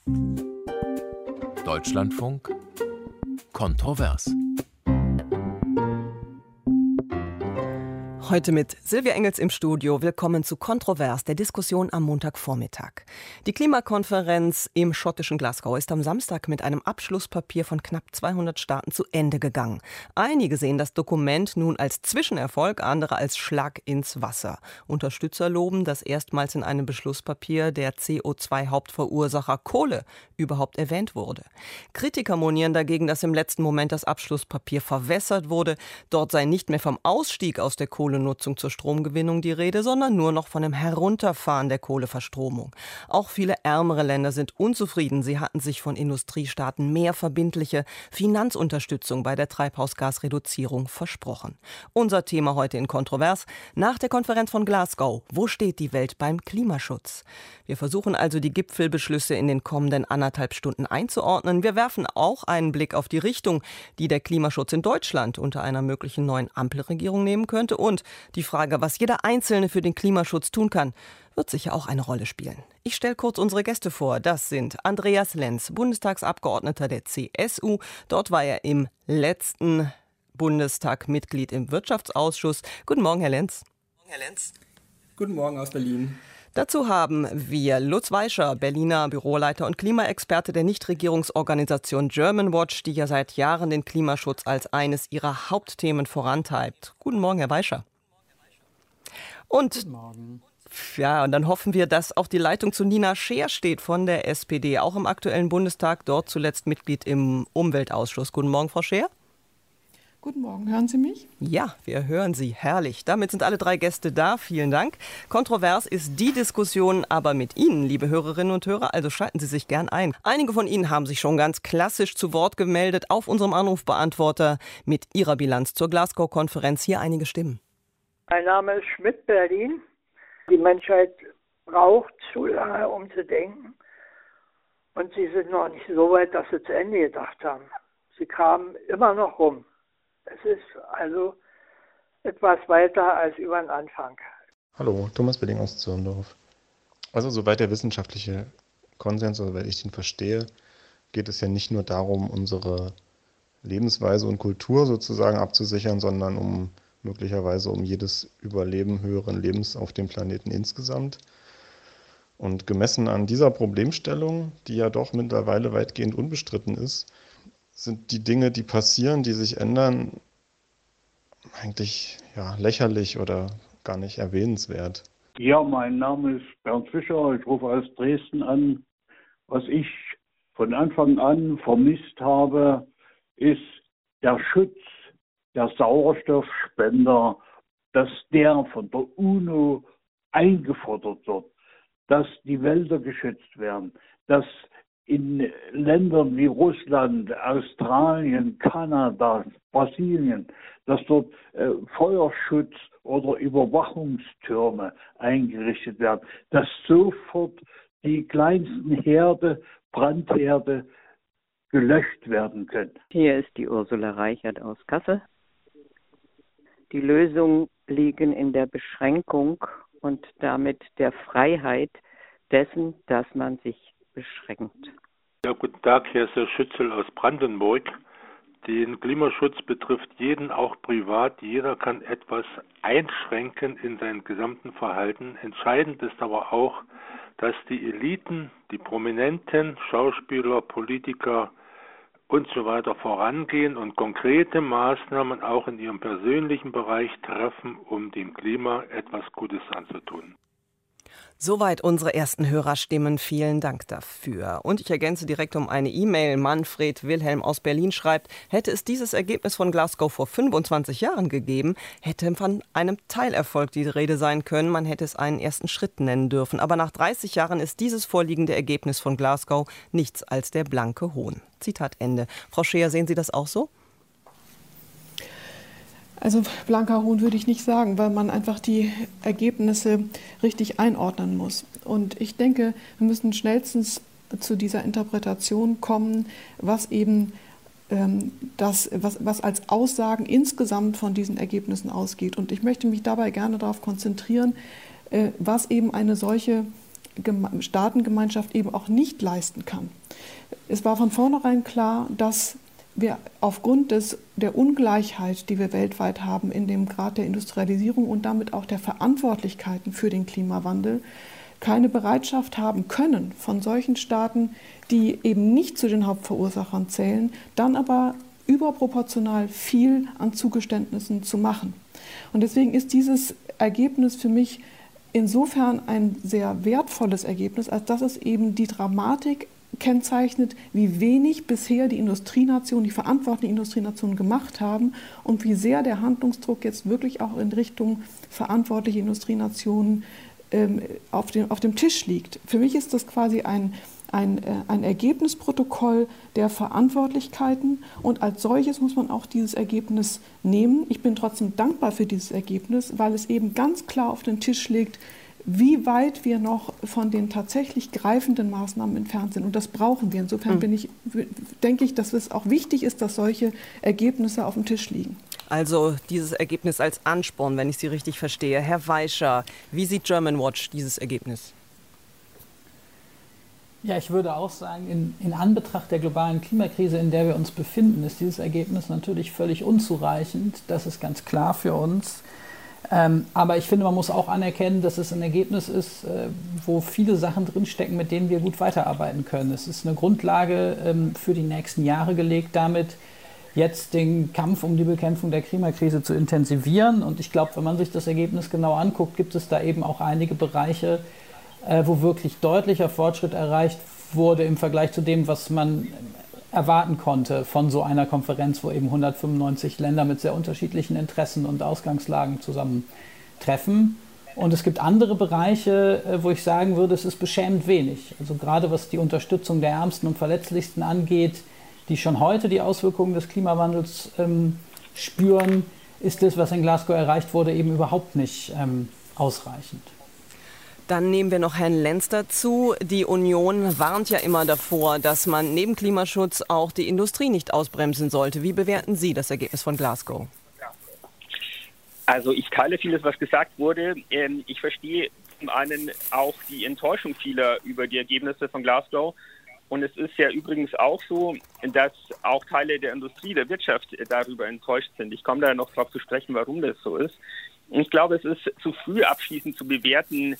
Deutschlandfunk Kontrovers. Heute mit Silvia Engels im Studio. Willkommen zu Kontrovers, der Diskussion am Montagvormittag. Die Klimakonferenz im schottischen Glasgow ist am Samstag mit einem Abschlusspapier von knapp 200 Staaten zu Ende gegangen. Einige sehen das Dokument nun als Zwischenerfolg, andere als Schlag ins Wasser. Unterstützer loben, dass erstmals in einem Beschlusspapier der CO2-Hauptverursacher Kohle überhaupt erwähnt wurde. Kritiker monieren dagegen, dass im letzten Moment das Abschlusspapier verwässert wurde. Dort sei nicht mehr vom Ausstieg aus der Kohlenutzung zur Stromgewinnung die Rede, sondern nur noch von dem Herunterfahren der Kohleverstromung. Auch viele ärmere Länder sind unzufrieden. Sie hatten sich von Industriestaaten mehr verbindliche Finanzunterstützung bei der Treibhausgasreduzierung versprochen. Unser Thema heute in Kontrovers: Nach der Konferenz von Glasgow, wo steht die Welt beim Klimaschutz? Wir versuchen also, die Gipfelbeschlüsse in den kommenden 1,5 Stunden einzuordnen. Wir werfen auch einen Blick auf die Richtung, die der Klimaschutz in Deutschland unter einer möglichen neuen Ampelregierung nehmen könnte. Und die Frage, was jeder Einzelne für den Klimaschutz tun kann, wird sicher auch eine Rolle spielen. Ich stelle kurz unsere Gäste vor. Das sind Andreas Lenz, Bundestagsabgeordneter der CSU. Dort war er im letzten Bundestag Mitglied im Wirtschaftsausschuss. Guten Morgen, Herr Lenz. Guten Morgen aus Berlin. Dazu haben wir Lutz Weischer, Berliner Büroleiter und Klimaexperte der Nichtregierungsorganisation Germanwatch, die ja seit Jahren den Klimaschutz als eines ihrer Hauptthemen vorantreibt. Guten Morgen, Herr Weischer. Guten Morgen. Ja, und dann hoffen wir, dass auch die Leitung zu Nina Scheer steht von der SPD, auch im aktuellen Bundestag, dort zuletzt Mitglied im Umweltausschuss. Guten Morgen, Frau Scheer. Guten Morgen, hören Sie mich? Ja, wir hören Sie. Herrlich. Damit sind alle 3 Gäste da. Vielen Dank. Kontrovers ist die Diskussion aber mit Ihnen, liebe Hörerinnen und Hörer, also schalten Sie sich gern ein. Einige von Ihnen haben sich schon ganz klassisch zu Wort gemeldet auf unserem Anrufbeantworter mit ihrer Bilanz zur Glasgow-Konferenz. Hier einige Stimmen. Mein Name ist Schmidt, Berlin. Die Menschheit braucht zu lange, um zu denken. Und sie sind noch nicht so weit, dass sie zu Ende gedacht haben. Sie kamen immer noch rum. Es ist also etwas weiter als über den Anfang. Hallo, Thomas Billing aus Zürndorf. Also soweit der wissenschaftliche Konsens, soweit ich den verstehe, geht es ja nicht nur darum, unsere Lebensweise und Kultur sozusagen abzusichern, sondern möglicherweise um jedes Überleben höheren Lebens auf dem Planeten insgesamt. Und gemessen an dieser Problemstellung, die ja doch mittlerweile weitgehend unbestritten ist, sind die Dinge, die passieren, die sich ändern, eigentlich lächerlich oder gar nicht erwähnenswert. Ja, mein Name ist Bernd Fischer, ich rufe aus Dresden an. Was ich von Anfang an vermisst habe, ist der Schutz der Sauerstoffspender, dass der von der UNO eingefordert wird, dass die Wälder geschützt werden, dass in Ländern wie Russland, Australien, Kanada, Brasilien, dass dort Feuerschutz oder Überwachungstürme eingerichtet werden, dass sofort die kleinsten Herde, Brandherde gelöscht werden können. Hier ist die Ursula Reichert aus Kassel. Die Lösungen liegen in der Beschränkung und damit der Freiheit dessen, dass man sich beschränkt. Ja, guten Tag, hier ist Herr Schützel aus Brandenburg. Den Klimaschutz betrifft jeden, auch privat. Jeder kann etwas einschränken in seinem gesamten Verhalten. Entscheidend ist aber auch, dass die Eliten, die Prominenten, Schauspieler, Politiker und so weiter vorangehen und konkrete Maßnahmen auch in ihrem persönlichen Bereich treffen, um dem Klima etwas Gutes anzutun. Soweit unsere ersten Hörerstimmen. Vielen Dank dafür. Und ich ergänze direkt um eine E-Mail. Manfred Wilhelm aus Berlin schreibt, hätte es dieses Ergebnis von Glasgow vor 25 Jahren gegeben, hätte von einem Teilerfolg die Rede sein können. Man hätte es einen ersten Schritt nennen dürfen. Aber nach 30 Jahren ist dieses vorliegende Ergebnis von Glasgow nichts als der blanke Hohn. Zitat Ende. Frau Scheer, sehen Sie das auch so? Also blanker Hohn würde ich nicht sagen, weil man einfach die Ergebnisse richtig einordnen muss. Und ich denke, wir müssen schnellstens zu dieser Interpretation kommen, was eben was als Aussagen insgesamt von diesen Ergebnissen ausgeht. Und ich möchte mich dabei gerne darauf konzentrieren, was eben eine solche Staatengemeinschaft eben auch nicht leisten kann. Es war von vornherein klar, dass wir aufgrund der Ungleichheit, die wir weltweit haben in dem Grad der Industrialisierung und damit auch der Verantwortlichkeiten für den Klimawandel, keine Bereitschaft haben können von solchen Staaten, die eben nicht zu den Hauptverursachern zählen, dann aber überproportional viel an Zugeständnissen zu machen. Und deswegen ist dieses Ergebnis für mich insofern ein sehr wertvolles Ergebnis, als dass es eben die Dramatik kennzeichnet, wie wenig bisher die Industrienationen, die verantwortlichen Industrienationen gemacht haben und wie sehr der Handlungsdruck jetzt wirklich auch in Richtung verantwortliche Industrienationen auf dem Tisch liegt. Für mich ist das quasi ein Ergebnisprotokoll der Verantwortlichkeiten und als solches muss man auch dieses Ergebnis nehmen. Ich bin trotzdem dankbar für dieses Ergebnis, weil es eben ganz klar auf den Tisch legt, wie weit wir noch von den tatsächlich greifenden Maßnahmen entfernt sind. Und das brauchen wir. Insofern denke ich, dass es auch wichtig ist, dass solche Ergebnisse auf dem Tisch liegen. Also dieses Ergebnis als Ansporn, wenn ich Sie richtig verstehe. Herr Weischer, wie sieht Germanwatch dieses Ergebnis? Ja, ich würde auch sagen, in Anbetracht der globalen Klimakrise, in der wir uns befinden, ist dieses Ergebnis natürlich völlig unzureichend. Das ist ganz klar für uns. Aber ich finde, man muss auch anerkennen, dass es ein Ergebnis ist, wo viele Sachen drinstecken, mit denen wir gut weiterarbeiten können. Es ist eine Grundlage für die nächsten Jahre gelegt, damit jetzt den Kampf um die Bekämpfung der Klimakrise zu intensivieren. Und ich glaube, wenn man sich das Ergebnis genau anguckt, gibt es da eben auch einige Bereiche, wo wirklich deutlicher Fortschritt erreicht wurde im Vergleich zu dem, was man erwarten konnte von so einer Konferenz, wo eben 195 Länder mit sehr unterschiedlichen Interessen und Ausgangslagen zusammentreffen. Und es gibt andere Bereiche, wo ich sagen würde, es ist beschämend wenig. Also gerade was die Unterstützung der Ärmsten und Verletzlichsten angeht, die schon heute die Auswirkungen des Klimawandels spüren, ist das, was in Glasgow erreicht wurde, eben überhaupt nicht ausreichend. Dann nehmen wir noch Herrn Lenz dazu. Die Union warnt ja immer davor, dass man neben Klimaschutz auch die Industrie nicht ausbremsen sollte. Wie bewerten Sie das Ergebnis von Glasgow? Also ich teile vieles, was gesagt wurde. Ich verstehe zum einen auch die Enttäuschung vieler über die Ergebnisse von Glasgow. Und es ist ja übrigens auch so, dass auch Teile der Industrie, der Wirtschaft darüber enttäuscht sind. Ich komme da noch darauf zu sprechen, warum das so ist. Und ich glaube, es ist zu früh abschließend zu bewerten,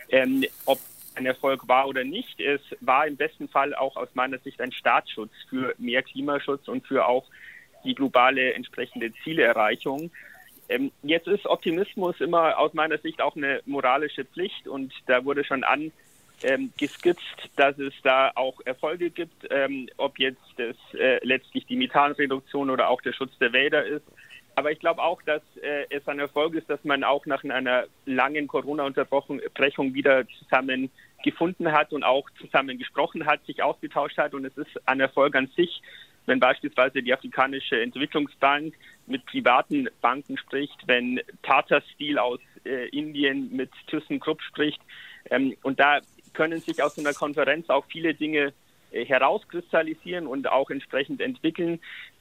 ob ein Erfolg war oder nicht. Es war im besten Fall auch aus meiner Sicht ein Startschutz für mehr Klimaschutz und für auch die globale entsprechende Zielerreichung. Jetzt ist Optimismus immer aus meiner Sicht auch eine moralische Pflicht und da wurde schon geskizzt, dass es da auch Erfolge gibt, ob jetzt das letztlich die Methanreduktion oder auch der Schutz der Wälder ist. Aber ich glaube auch, dass es ein Erfolg ist, dass man auch nach einer langen Corona-Unterbrechung wieder zusammen gefunden hat und auch zusammen gesprochen hat, sich ausgetauscht hat. Und es ist ein Erfolg an sich, wenn beispielsweise die Afrikanische Entwicklungsbank mit privaten Banken spricht, wenn Tata Steel aus Indien mit ThyssenKrupp spricht. Und da können sich aus so einer Konferenz auch viele Dinge herauskristallisieren und auch entsprechend entwickeln.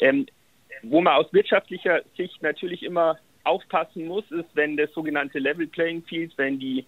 Wo man aus wirtschaftlicher Sicht natürlich immer aufpassen muss, ist, wenn das sogenannte Level Playing Field, wenn die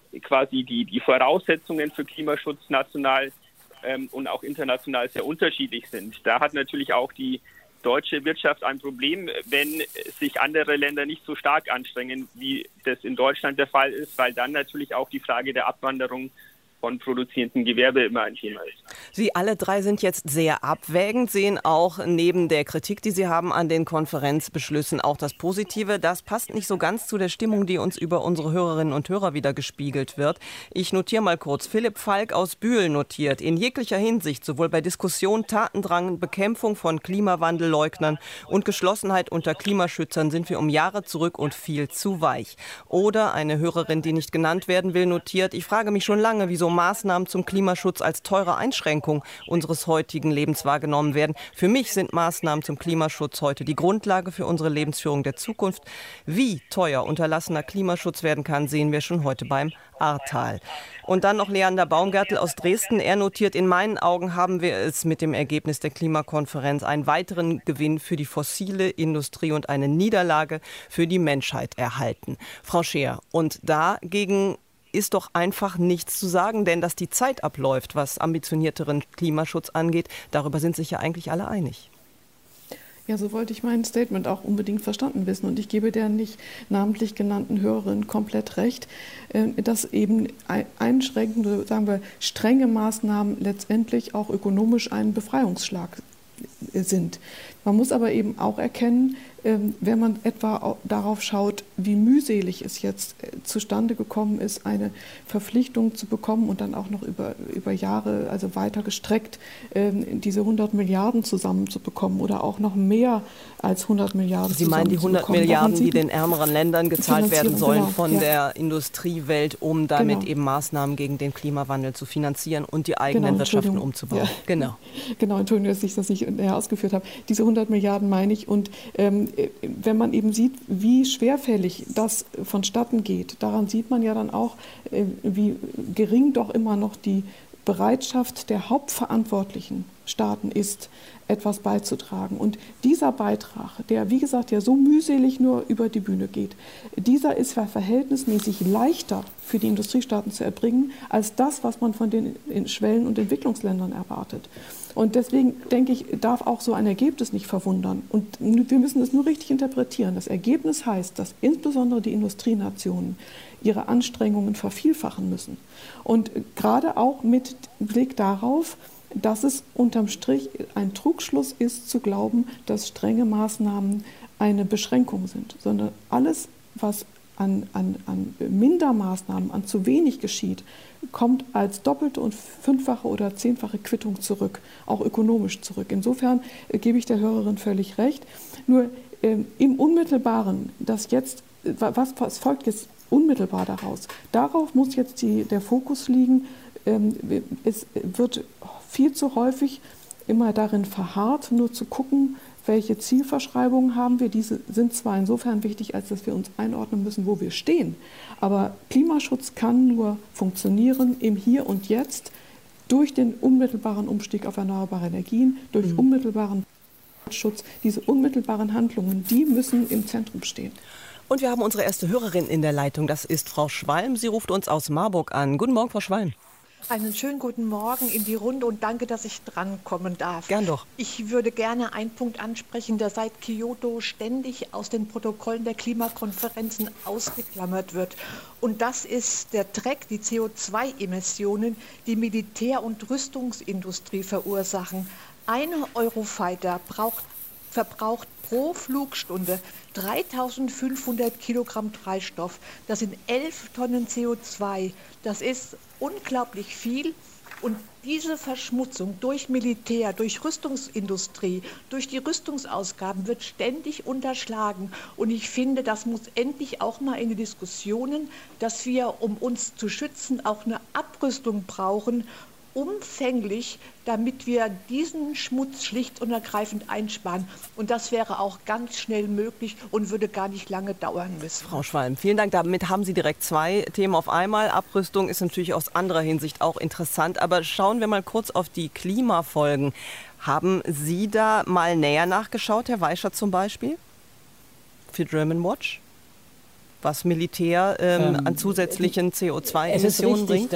Voraussetzungen für Klimaschutz national und auch international sehr unterschiedlich sind. Da hat natürlich auch die deutsche Wirtschaft ein Problem, wenn sich andere Länder nicht so stark anstrengen, wie das in Deutschland der Fall ist, weil dann natürlich auch die Frage der Abwanderung von produzierendem Gewerbe immer ein Thema ist. Sie alle drei sind jetzt sehr abwägend, sehen auch neben der Kritik, die Sie haben an den Konferenzbeschlüssen, auch das Positive. Das passt nicht so ganz zu der Stimmung, die uns über unsere Hörerinnen und Hörer wieder gespiegelt wird. Ich notiere mal kurz. Philipp Falk aus Bühl notiert: In jeglicher Hinsicht, sowohl bei Diskussion, Tatendrang, Bekämpfung von Klimawandelleugnern und Geschlossenheit unter Klimaschützern sind wir um Jahre zurück und viel zu weich. Oder eine Hörerin, die nicht genannt werden will, notiert: Ich frage mich schon lange, wieso Maßnahmen zum Klimaschutz als teure Einschränkung unseres heutigen Lebens wahrgenommen werden. Für mich sind Maßnahmen zum Klimaschutz heute die Grundlage für unsere Lebensführung der Zukunft. Wie teuer unterlassener Klimaschutz werden kann, sehen wir schon heute beim Ahrtal. Und dann noch Leander Baumgärtel aus Dresden. Er notiert: In meinen Augen haben wir es mit dem Ergebnis der Klimakonferenz einen weiteren Gewinn für die fossile Industrie und eine Niederlage für die Menschheit erhalten. Frau Scheer, und dagegen ist doch einfach nichts zu sagen, denn dass die Zeit abläuft, was ambitionierteren Klimaschutz angeht, darüber sind sich ja eigentlich alle einig. Ja, so wollte ich mein Statement auch unbedingt verstanden wissen. Und ich gebe der nicht namentlich genannten Hörerin komplett recht, dass eben einschränkende, sagen wir, strenge Maßnahmen letztendlich auch ökonomisch ein Befreiungsschlag sind. Man muss aber eben auch erkennen, wenn man etwa darauf schaut, wie mühselig es jetzt zustande gekommen ist, eine Verpflichtung zu bekommen und dann auch noch über Jahre, also weiter gestreckt, diese 100 Milliarden zusammenzubekommen oder auch noch mehr als 100 Milliarden Sie meinen die 100 Milliarden, die den ärmeren Ländern gezahlt werden sollen von der Industriewelt, um damit eben Maßnahmen gegen den Klimawandel zu finanzieren und die eigenen Wirtschaften umzubauen. Ja. Genau, Entschuldigung, dass ich das nicht näher ausgeführt habe. Diese 100 Milliarden meine ich. Und wenn man eben sieht, wie schwerfällig das vonstatten geht, daran sieht man ja dann auch, wie gering doch immer noch die Bereitschaft der hauptverantwortlichen Staaten ist, etwas beizutragen. Und dieser Beitrag, der, wie gesagt, ja so mühselig nur über die Bühne geht, dieser ist verhältnismäßig leichter für die Industriestaaten zu erbringen, als das, was man von den Schwellen- und Entwicklungsländern erwartet. Und deswegen, denke ich, darf auch so ein Ergebnis nicht verwundern. Und wir müssen es nur richtig interpretieren. Das Ergebnis heißt, dass insbesondere die Industrienationen ihre Anstrengungen vervielfachen müssen. Und gerade auch mit Blick darauf, dass es unterm Strich ein Trugschluss ist, zu glauben, dass strenge Maßnahmen eine Beschränkung sind, sondern alles, was an Mindermaßnahmen, an zu wenig geschieht, kommt als doppelte und fünffache oder zehnfache Quittung zurück, auch ökonomisch zurück. Insofern gebe ich der Hörerin völlig recht. Nur im Unmittelbaren, was folgt jetzt unmittelbar daraus? Darauf muss jetzt der Fokus liegen. Es wird viel zu häufig immer darin verharrt, nur zu gucken, welche Zielverschreibungen haben wir. Diese sind zwar insofern wichtig, als dass wir uns einordnen müssen, wo wir stehen, aber Klimaschutz kann nur funktionieren im Hier und Jetzt durch den unmittelbaren Umstieg auf erneuerbare Energien, durch unmittelbaren Schutz. Diese unmittelbaren Handlungen, die müssen im Zentrum stehen. Und wir haben unsere erste Hörerin in der Leitung, das ist Frau Schwalm. Sie ruft uns aus Marburg an. Guten Morgen, Frau Schwalm. Einen schönen guten Morgen in die Runde und danke, dass ich drankommen darf. Gern doch. Ich würde gerne einen Punkt ansprechen, der seit Kyoto ständig aus den Protokollen der Klimakonferenzen ausgeklammert wird. Und das ist der Dreck, die CO2-Emissionen, die Militär- und Rüstungsindustrie verursachen. Ein Eurofighter verbraucht pro Flugstunde 3.500 Kilogramm Treibstoff. Das sind 11 Tonnen CO2. Das ist unglaublich viel. Und diese Verschmutzung durch Militär, durch Rüstungsindustrie, durch die Rüstungsausgaben wird ständig unterschlagen. Und ich finde, das muss endlich auch mal in die Diskussionen, dass wir, um uns zu schützen, auch eine Abrüstung brauchen, umfänglich, damit wir diesen Schmutz schlicht und ergreifend einsparen. Und das wäre auch ganz schnell möglich und würde gar nicht lange dauern müssen. Frau Schwalm, vielen Dank. Damit haben Sie direkt zwei Themen auf einmal. Abrüstung ist natürlich aus anderer Hinsicht auch interessant. Aber schauen wir mal kurz auf die Klimafolgen. Haben Sie da mal näher nachgeschaut, Herr Weischer zum Beispiel, für German Watch? Was Militär an zusätzlichen CO2-Emissionen bringt?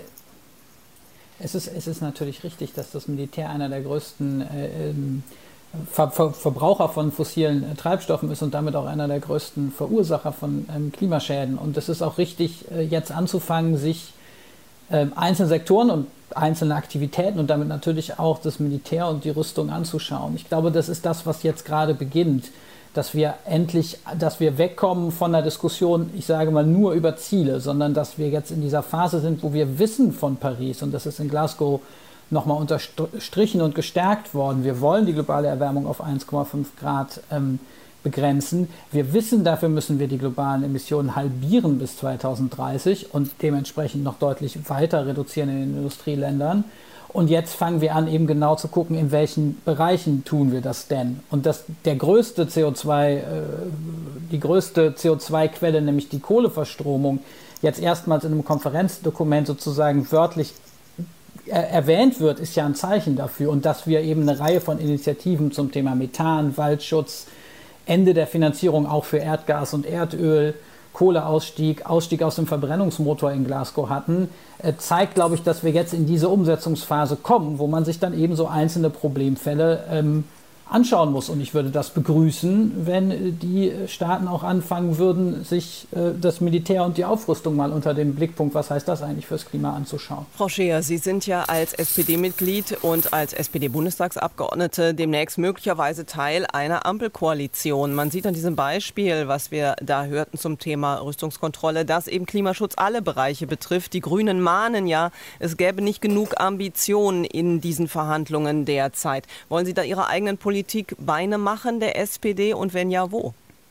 Es ist natürlich richtig, dass das Militär einer der größten Verbraucher von fossilen Treibstoffen ist und damit auch einer der größten Verursacher von Klimaschäden. Und es ist auch richtig, jetzt anzufangen, sich einzelne Sektoren und einzelne Aktivitäten und damit natürlich auch das Militär und die Rüstung anzuschauen. Ich glaube, das ist das, was jetzt gerade beginnt, dass wir wegkommen von der Diskussion, ich sage mal, nur über Ziele, sondern dass wir jetzt in dieser Phase sind, wo wir wissen von Paris, und das ist in Glasgow nochmal unterstrichen und gestärkt worden, wir wollen die globale Erwärmung auf 1,5 Grad begrenzen. Wir wissen, dafür müssen wir die globalen Emissionen halbieren bis 2030 und dementsprechend noch deutlich weiter reduzieren in den Industrieländern. Und jetzt fangen wir an, eben genau zu gucken, in welchen Bereichen tun wir das denn. Und die größte CO2-Quelle, nämlich die Kohleverstromung, jetzt erstmals in einem Konferenzdokument sozusagen wörtlich erwähnt wird, ist ja ein Zeichen dafür. Und dass wir eben eine Reihe von Initiativen zum Thema Methan, Waldschutz, Ende der Finanzierung auch für Erdgas und Erdöl, Kohleausstieg, Ausstieg aus dem Verbrennungsmotor in Glasgow hatten, zeigt, glaube ich, dass wir jetzt in diese Umsetzungsphase kommen, wo man sich dann eben so einzelne Problemfälle anschauen muss. Und ich würde das begrüßen, wenn die Staaten auch anfangen würden, sich das Militär und die Aufrüstung mal unter dem Blickpunkt, was heißt das eigentlich fürs Klima, anzuschauen. Frau Scheer, Sie sind ja als SPD-Mitglied und als SPD-Bundestagsabgeordnete demnächst möglicherweise Teil einer Ampelkoalition. Man sieht an diesem Beispiel, was wir da hörten zum Thema Rüstungskontrolle, dass eben Klimaschutz alle Bereiche betrifft. Die Grünen mahnen ja, es gäbe nicht genug Ambitionen in diesen Verhandlungen derzeit. Wollen Sie da Ihre eigenen Politik Beine machen der SPD und wenn ja, wo?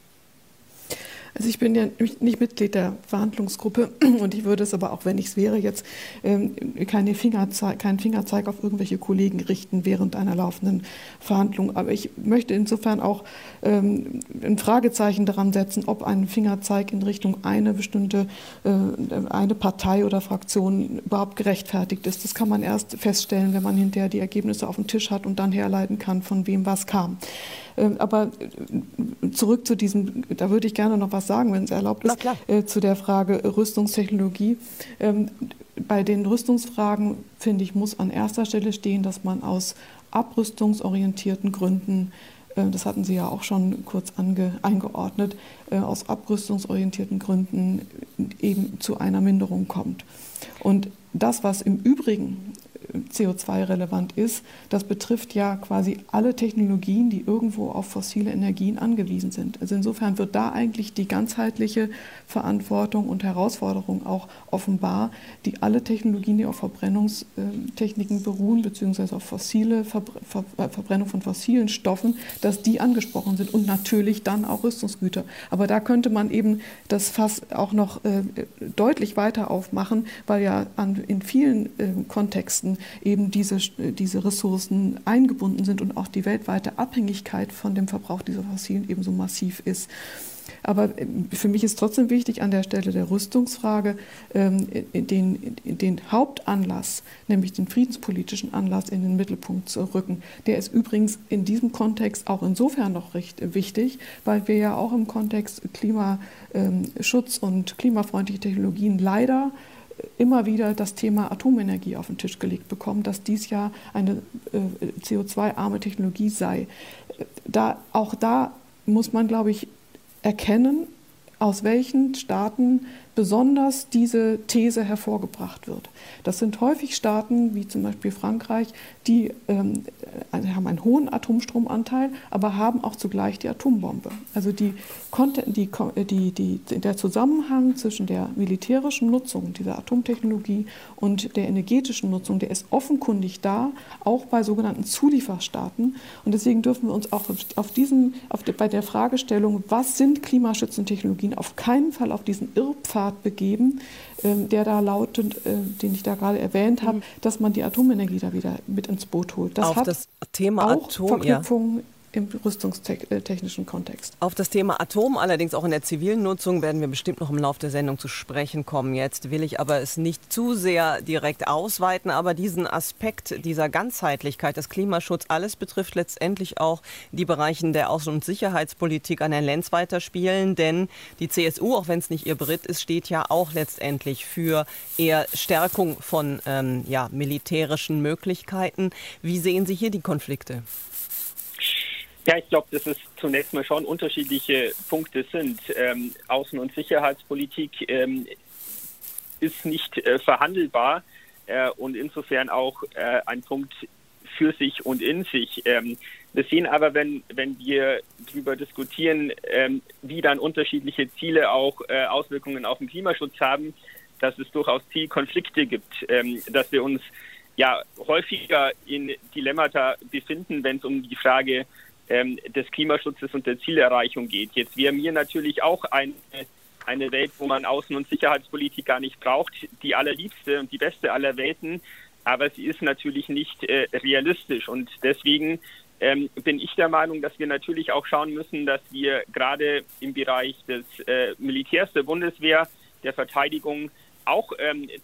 Also ich bin ja nicht Mitglied der Verhandlungsgruppe und ich würde es aber, auch wenn ich es wäre, jetzt keinen Fingerzeig auf irgendwelche Kollegen richten während einer laufenden Verhandlung. Aber ich möchte insofern auch ein Fragezeichen daran setzen, ob ein Fingerzeig in Richtung eine bestimmte eine Partei oder Fraktion überhaupt gerechtfertigt ist. Das kann man erst feststellen, wenn man hinterher die Ergebnisse auf dem Tisch hat und dann herleiten kann, von wem was kam. Aber zurück zu diesem, da würde ich gerne noch was sagen, wenn es erlaubt ist, zu der Frage Rüstungstechnologie. Bei den Rüstungsfragen, finde ich, muss an erster Stelle stehen, dass man aus abrüstungsorientierten Gründen, das hatten Sie ja auch schon kurz eingeordnet, aus abrüstungsorientierten Gründen eben zu einer Minderung kommt. Und das, was im Übrigen CO2-relevant ist, das betrifft ja quasi alle Technologien, die irgendwo auf fossile Energien angewiesen sind. Also insofern wird da eigentlich die ganzheitliche Verantwortung und Herausforderung auch offenbar, die alle Technologien, die auf Verbrennungstechniken beruhen, beziehungsweise auf fossile Verbrennung von fossilen Stoffen, dass die angesprochen sind und natürlich dann auch Rüstungsgüter. Aber da könnte man eben das Fass auch noch deutlich weiter aufmachen, weil ja in vielen Kontexten eben diese Ressourcen eingebunden sind und auch die weltweite Abhängigkeit von dem Verbrauch dieser Fossilen ebenso massiv ist. Aber für mich ist trotzdem wichtig, an der Stelle der Rüstungsfrage den Hauptanlass, nämlich den friedenspolitischen Anlass, in den Mittelpunkt zu rücken. Der ist übrigens in diesem Kontext auch insofern noch recht wichtig, weil wir ja auch im Kontext Klimaschutz und klimafreundliche Technologien leider immer wieder das Thema Atomenergie auf den Tisch gelegt bekommen, dass dies ja eine CO2-arme Technologie sei. Auch da muss man, glaube ich, erkennen, aus welchen Staaten besonders diese These hervorgebracht wird. Das sind häufig Staaten, wie zum Beispiel Frankreich, die haben einen hohen Atomstromanteil, aber haben auch zugleich die Atombombe. Also der Zusammenhang zwischen der militärischen Nutzung dieser Atomtechnologie und der energetischen Nutzung, der ist offenkundig da, auch bei sogenannten Zulieferstaaten. Und deswegen dürfen wir uns auch bei der Fragestellung, was sind klimaschützende Technologien, auf keinen Fall auf diesen Irrpfad begeben, der da lautet, den ich da gerade erwähnt habe, dass man die Atomenergie da wieder mit ins Boot holt. Das hat das Thema auch Verknüpfungen im rüstungstechnischen Kontext. Auf das Thema Atom, allerdings auch in der zivilen Nutzung, werden wir bestimmt noch im Laufe der Sendung zu sprechen kommen. Jetzt will ich aber es nicht zu sehr direkt ausweiten, aber diesen Aspekt dieser Ganzheitlichkeit des Klimaschutzes, alles betrifft letztendlich auch die Bereiche der Außen- und Sicherheitspolitik an Herrn Lenz weiterspielen, denn die CSU, auch wenn es nicht ihr Beritt ist, steht ja auch letztendlich für eher Stärkung von militärischen Möglichkeiten. Wie sehen Sie hier die Konflikte? Ja, ich glaube, dass es zunächst mal schon unterschiedliche Punkte sind. Außen- und Sicherheitspolitik ist nicht verhandelbar und insofern auch ein Punkt für sich und in sich. Wir sehen aber, wenn wir darüber diskutieren, wie dann unterschiedliche Ziele auch Auswirkungen auf den Klimaschutz haben, dass es durchaus Zielkonflikte gibt, dass wir uns ja häufiger in Dilemmata befinden, wenn es um die Frage des Klimaschutzes und der Zielerreichung geht. Jetzt wäre mir natürlich auch eine Welt, wo man Außen- und Sicherheitspolitik gar nicht braucht, die allerliebste und die beste aller Welten, aber sie ist natürlich nicht realistisch und deswegen bin ich der Meinung, dass wir natürlich auch schauen müssen, dass wir gerade im Bereich des Militärs der Bundeswehr, der Verteidigung auch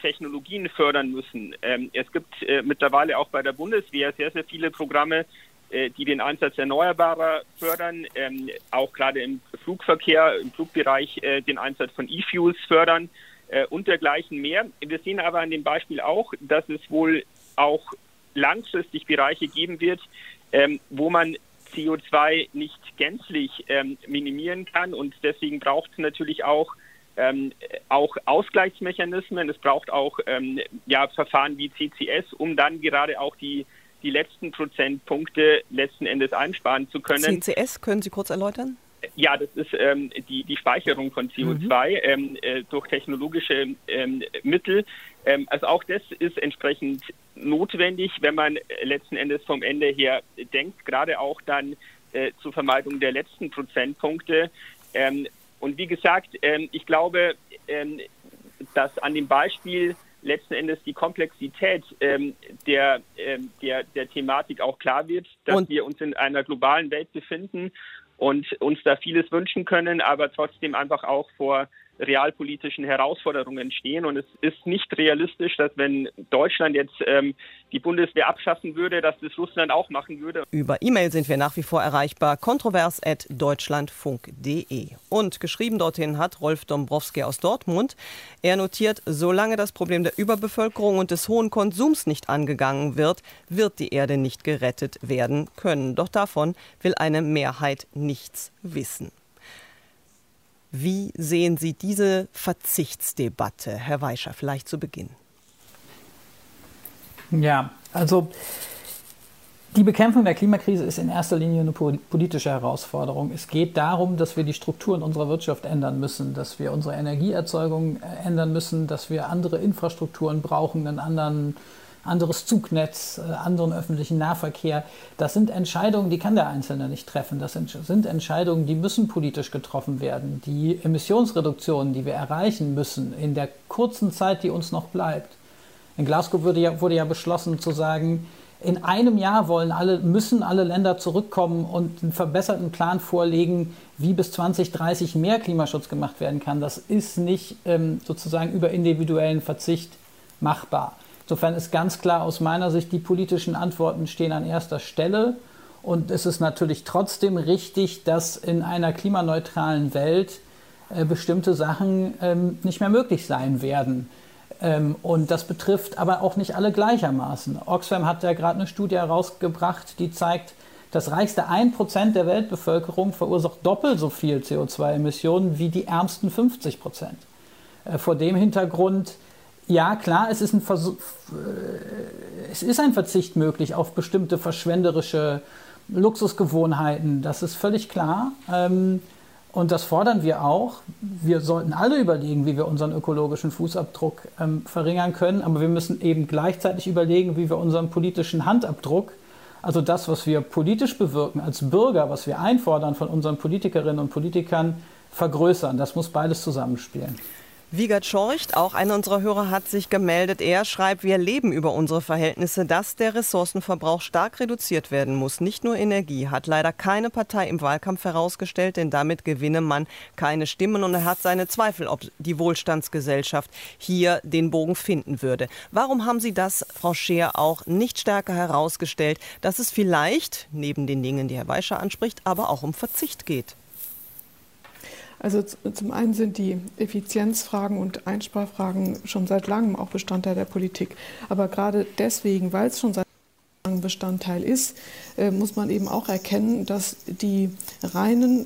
Technologien fördern müssen. Es gibt mittlerweile auch bei der Bundeswehr sehr, sehr viele Programme, die den Einsatz Erneuerbarer fördern, auch gerade im Flugverkehr, im Flugbereich den Einsatz von E-Fuels fördern und dergleichen mehr. Wir sehen aber an dem Beispiel auch, dass es wohl auch langfristig Bereiche geben wird, wo man CO2 nicht gänzlich minimieren kann, und deswegen braucht es natürlich auch Ausgleichsmechanismen. Es braucht auch Verfahren wie CCS, um dann gerade auch die letzten Prozentpunkte letzten Endes einsparen zu können. CCS, können Sie kurz erläutern? Ja, das ist die Speicherung von CO2 durch technologische Mittel. Also auch das ist entsprechend notwendig, wenn man letzten Endes vom Ende her denkt, gerade auch dann zur Vermeidung der letzten Prozentpunkte. Und wie gesagt, ich glaube, dass an dem Beispiel letzten Endes die Komplexität der Thematik auch klar wird, dass wir uns in einer globalen Welt befinden und uns da vieles wünschen können, aber trotzdem einfach auch vor realpolitischen Herausforderungen stehen. Und es ist nicht realistisch, dass wenn Deutschland jetzt die Bundeswehr abschaffen würde, dass das Russland auch machen würde. Über E-Mail sind wir nach wie vor erreichbar, kontrovers@deutschlandfunk.de. Und geschrieben dorthin hat Rolf Dombrowski aus Dortmund. Er notiert, solange das Problem der Überbevölkerung und des hohen Konsums nicht angegangen wird, wird die Erde nicht gerettet werden können. Doch davon will eine Mehrheit nichts wissen. Wie sehen Sie diese Verzichtsdebatte, Herr Weischer, vielleicht zu Beginn? Ja, also die Bekämpfung der Klimakrise ist in erster Linie eine politische Herausforderung. Es geht darum, dass wir die Strukturen unserer Wirtschaft ändern müssen, dass wir unsere Energieerzeugung ändern müssen, dass wir andere Infrastrukturen brauchen, ein anderes Zugnetz, anderen öffentlichen Nahverkehr. Das sind Entscheidungen, die kann der Einzelne nicht treffen. Das sind Entscheidungen, die müssen politisch getroffen werden. Die Emissionsreduktionen, die wir erreichen müssen in der kurzen Zeit, die uns noch bleibt. In Glasgow wurde ja beschlossen zu sagen, in einem Jahr müssen alle Länder zurückkommen und einen verbesserten Plan vorlegen, wie bis 2030 mehr Klimaschutz gemacht werden kann. Das ist nicht sozusagen über individuellen Verzicht machbar. Insofern ist ganz klar aus meiner Sicht, die politischen Antworten stehen an erster Stelle. Und es ist natürlich trotzdem richtig, dass in einer klimaneutralen Welt bestimmte Sachen nicht mehr möglich sein werden. Und das betrifft aber auch nicht alle gleichermaßen. Oxfam hat ja gerade eine Studie herausgebracht, die zeigt, das reichste 1% der Weltbevölkerung verursacht doppelt so viel CO2-Emissionen wie die ärmsten 50%. Vor dem Hintergrund, ja klar, es ist ein Verzicht möglich auf bestimmte verschwenderische Luxusgewohnheiten, das ist völlig klar. Und das fordern wir auch. Wir sollten alle überlegen, wie wir unseren ökologischen Fußabdruck verringern können, aber wir müssen eben gleichzeitig überlegen, wie wir unseren politischen Handabdruck, also das, was wir politisch bewirken als Bürger, was wir einfordern von unseren Politikerinnen und Politikern, vergrößern. Das muss beides zusammenspielen. Wiegert Schorcht, auch einer unserer Hörer, hat sich gemeldet. Er schreibt, wir leben über unsere Verhältnisse, dass der Ressourcenverbrauch stark reduziert werden muss. Nicht nur Energie, hat leider keine Partei im Wahlkampf herausgestellt, denn damit gewinne man keine Stimmen. Und er hat seine Zweifel, ob die Wohlstandsgesellschaft hier den Bogen finden würde. Warum haben Sie das, Frau Scheer, auch nicht stärker herausgestellt, dass es vielleicht, neben den Dingen, die Herr Weischer anspricht, aber auch um Verzicht geht? Also zum einen sind die Effizienzfragen und Einsparfragen schon seit langem auch Bestandteil der Politik. Aber gerade deswegen, weil es schon seit langem Bestandteil ist, muss man eben auch erkennen, dass die reinen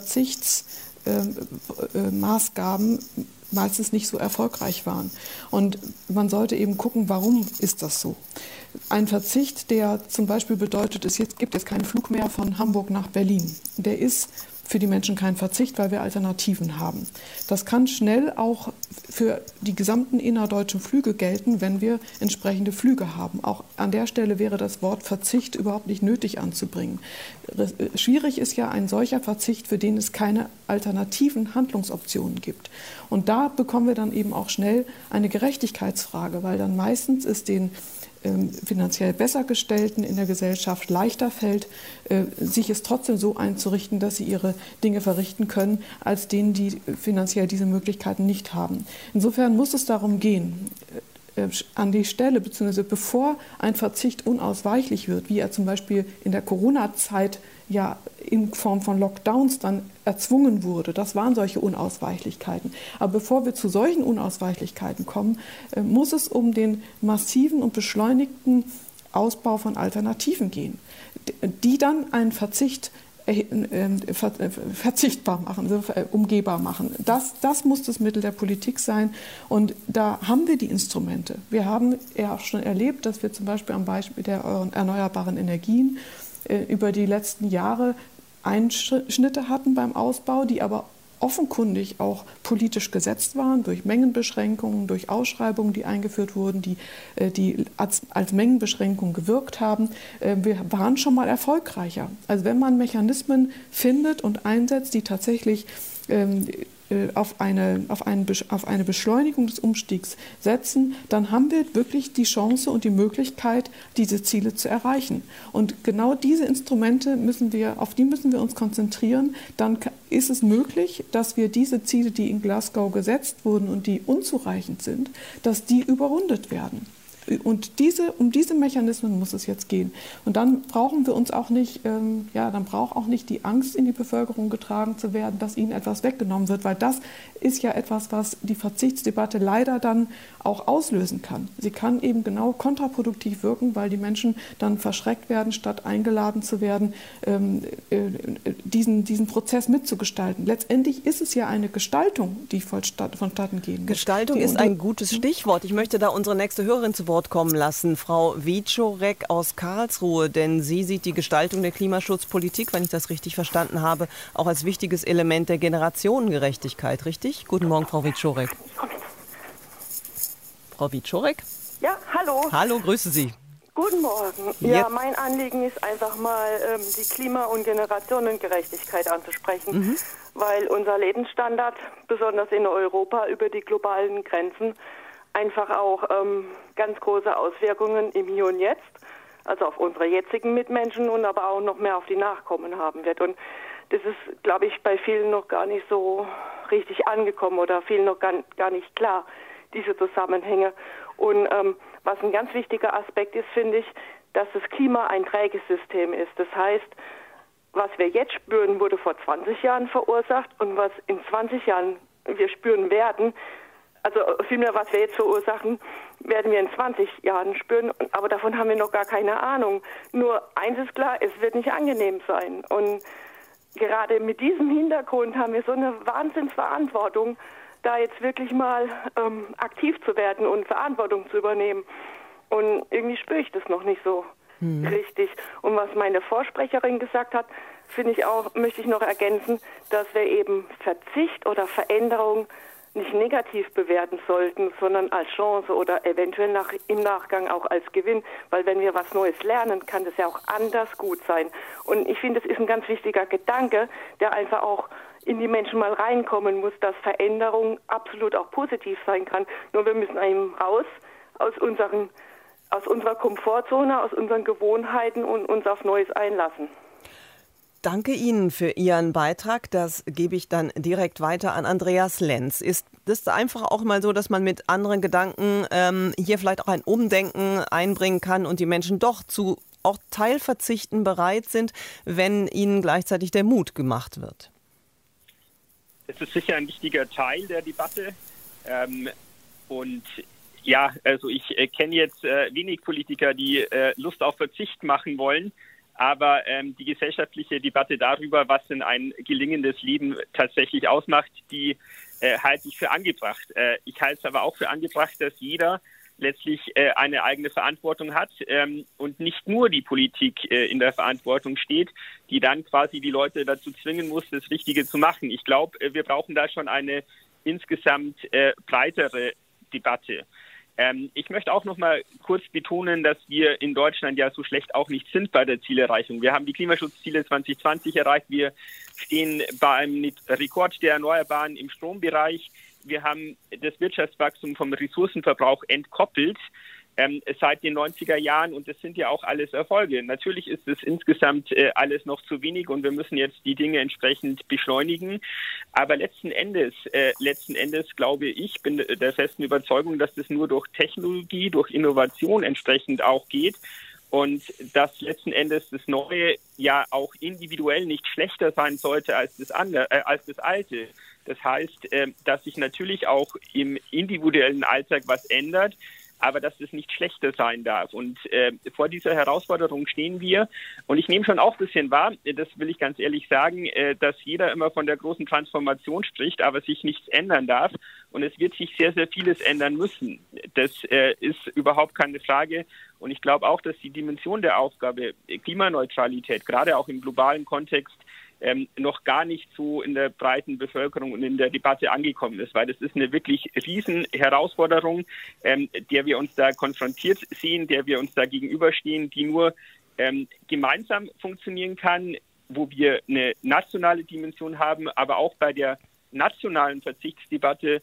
Verzichtsmaßgaben meistens nicht so erfolgreich waren. Und man sollte eben gucken, warum ist das so? Ein Verzicht, der zum Beispiel bedeutet, es gibt jetzt keinen Flug mehr von Hamburg nach Berlin, der ist für die Menschen kein Verzicht, weil wir Alternativen haben. Das kann schnell auch für die gesamten innerdeutschen Flüge gelten, wenn wir entsprechende Flüge haben. Auch an der Stelle wäre das Wort Verzicht überhaupt nicht nötig anzubringen. Schwierig ist ja ein solcher Verzicht, für den es keine alternativen Handlungsoptionen gibt. Und da bekommen wir dann eben auch schnell eine Gerechtigkeitsfrage, weil dann meistens ist den finanziell besser Gestellten in der Gesellschaft leichter fällt, sich es trotzdem so einzurichten, dass sie ihre Dinge verrichten können, als denen, die finanziell diese Möglichkeiten nicht haben. Insofern muss es darum gehen, an die Stelle, beziehungsweise bevor ein Verzicht unausweichlich wird, wie er zum Beispiel in der Corona-Zeit ja in Form von Lockdowns dann erzwungen wurde. Das waren solche Unausweichlichkeiten. Aber bevor wir zu solchen Unausweichlichkeiten kommen, muss es um den massiven und beschleunigten Ausbau von Alternativen gehen, die dann einen Verzicht verzichtbar machen, umgehbar machen. Das muss das Mittel der Politik sein. Und da haben wir die Instrumente. Wir haben ja auch schon erlebt, dass wir zum Beispiel am Beispiel der erneuerbaren Energien über die letzten Jahre Einschnitte hatten beim Ausbau, die aber offenkundig auch politisch gesetzt waren, durch Mengenbeschränkungen, durch Ausschreibungen, die eingeführt wurden, die als Mengenbeschränkung gewirkt haben. Wir waren schon mal erfolgreicher. Also wenn man Mechanismen findet und einsetzt, die tatsächlich auf eine Beschleunigung des Umstiegs setzen, dann haben wir wirklich die Chance und die Möglichkeit, diese Ziele zu erreichen. Und genau diese Instrumente auf die müssen wir uns konzentrieren. Dann ist es möglich, dass wir diese Ziele, die in Glasgow gesetzt wurden und die unzureichend sind, dass die überrundet werden. Und um diese Mechanismen muss es jetzt gehen. Und dann brauchen wir uns auch nicht, dann braucht auch nicht die Angst in die Bevölkerung getragen zu werden, dass ihnen etwas weggenommen wird, weil das ist ja etwas, was die Verzichtsdebatte leider dann auch auslösen kann. Sie kann eben genau kontraproduktiv wirken, weil die Menschen dann verschreckt werden, statt eingeladen zu werden, diesen Prozess mitzugestalten. Letztendlich ist es ja eine Gestaltung, die vonstatten gehen muss. Gestaltung ist ein gutes Stichwort. Ich möchte da unsere nächste Hörerin zu Wort kommen lassen, Frau Wieczorek aus Karlsruhe, denn sie sieht die Gestaltung der Klimaschutzpolitik, wenn ich das richtig verstanden habe, auch als wichtiges Element der Generationengerechtigkeit, richtig? Guten Morgen, Frau Wieczorek. Frau Wieczorek? Ja, hallo. Hallo, grüße Sie. Guten Morgen. Ja, mein Anliegen ist einfach mal, die Klima- und Generationengerechtigkeit anzusprechen, weil unser Lebensstandard, besonders in Europa, über die globalen Grenzen, einfach auch ganz große Auswirkungen im Hier und Jetzt, also auf unsere jetzigen Mitmenschen und aber auch noch mehr auf die Nachkommen haben wird. Und das ist, glaube ich, bei vielen noch gar nicht so richtig angekommen oder vielen noch gar nicht klar, diese Zusammenhänge. Und was ein ganz wichtiger Aspekt ist, finde ich, dass das Klima ein träges System ist. Das heißt, was wir jetzt spüren, wurde vor 20 Jahren verursacht und was in 20 Jahren wir spüren werden, also vielmehr, was wir jetzt verursachen, werden wir in 20 Jahren spüren, aber davon haben wir noch gar keine Ahnung. Nur eins ist klar, es wird nicht angenehm sein. Und gerade mit diesem Hintergrund haben wir so eine Wahnsinnsverantwortung, da jetzt wirklich mal aktiv zu werden und Verantwortung zu übernehmen. Und irgendwie spüre ich das noch nicht so richtig. Und was meine Vorsprecherin gesagt hat, möchte ich noch ergänzen, dass wir eben Verzicht oder Veränderung nicht negativ bewerten sollten, sondern als Chance oder eventuell im Nachgang auch als Gewinn. Weil wenn wir was Neues lernen, kann das ja auch anders gut sein. Und ich finde, das ist ein ganz wichtiger Gedanke, der einfach auch in die Menschen mal reinkommen muss, dass Veränderung absolut auch positiv sein kann. Nur wir müssen eben raus aus unserer Komfortzone, aus unseren Gewohnheiten und uns auf Neues einlassen. Danke Ihnen für Ihren Beitrag. Das gebe ich dann direkt weiter an Andreas Lenz. Ist das einfach auch mal so, dass man mit anderen Gedanken hier vielleicht auch ein Umdenken einbringen kann und die Menschen doch zu auch Teilverzichten bereit sind, wenn ihnen gleichzeitig der Mut gemacht wird? Es ist sicher ein wichtiger Teil der Debatte. Und ja, also ich kenne jetzt wenig Politiker, die Lust auf Verzicht machen wollen. Aber die gesellschaftliche Debatte darüber, was denn ein gelingendes Leben tatsächlich ausmacht, die halte ich für angebracht. Ich halte es aber auch für angebracht, dass jeder letztlich eine eigene Verantwortung hat und nicht nur die Politik in der Verantwortung steht, die dann quasi die Leute dazu zwingen muss, das Richtige zu machen. Ich glaube, wir brauchen da schon eine insgesamt breitere Debatte. Ich möchte auch noch mal kurz betonen, dass wir in Deutschland ja so schlecht auch nicht sind bei der Zielerreichung. Wir haben die Klimaschutzziele 2020 erreicht. Wir stehen bei einem Rekord der Erneuerbaren im Strombereich. Wir haben das Wirtschaftswachstum vom Ressourcenverbrauch entkoppelt. seit den 90er Jahren und das sind ja auch alles Erfolge. Natürlich ist es insgesamt alles noch zu wenig und wir müssen jetzt die Dinge entsprechend beschleunigen. Aber letzten Endes glaube ich, bin der festen Überzeugung, dass das nur durch Technologie, durch Innovation entsprechend auch geht. Und dass letzten Endes das Neue ja auch individuell nicht schlechter sein sollte als das Alte. Das heißt, dass sich natürlich auch im individuellen Alltag was ändert, aber dass es nicht schlechter sein darf. Und vor dieser Herausforderung stehen wir. Und ich nehme schon auch ein bisschen wahr, das will ich ganz ehrlich sagen, dass jeder immer von der großen Transformation spricht, aber sich nichts ändern darf. Und es wird sich sehr, sehr vieles ändern müssen. Das ist überhaupt keine Frage. Und ich glaube auch, dass die Dimension der Aufgabe Klimaneutralität, gerade auch im globalen Kontext, noch gar nicht so in der breiten Bevölkerung und in der Debatte angekommen ist, weil das ist eine wirklich riesen Herausforderung, der wir uns da konfrontiert sehen, der wir uns da gegenüberstehen, die nur gemeinsam funktionieren kann, wo wir eine nationale Dimension haben, aber auch bei der nationalen Verzichtsdebatte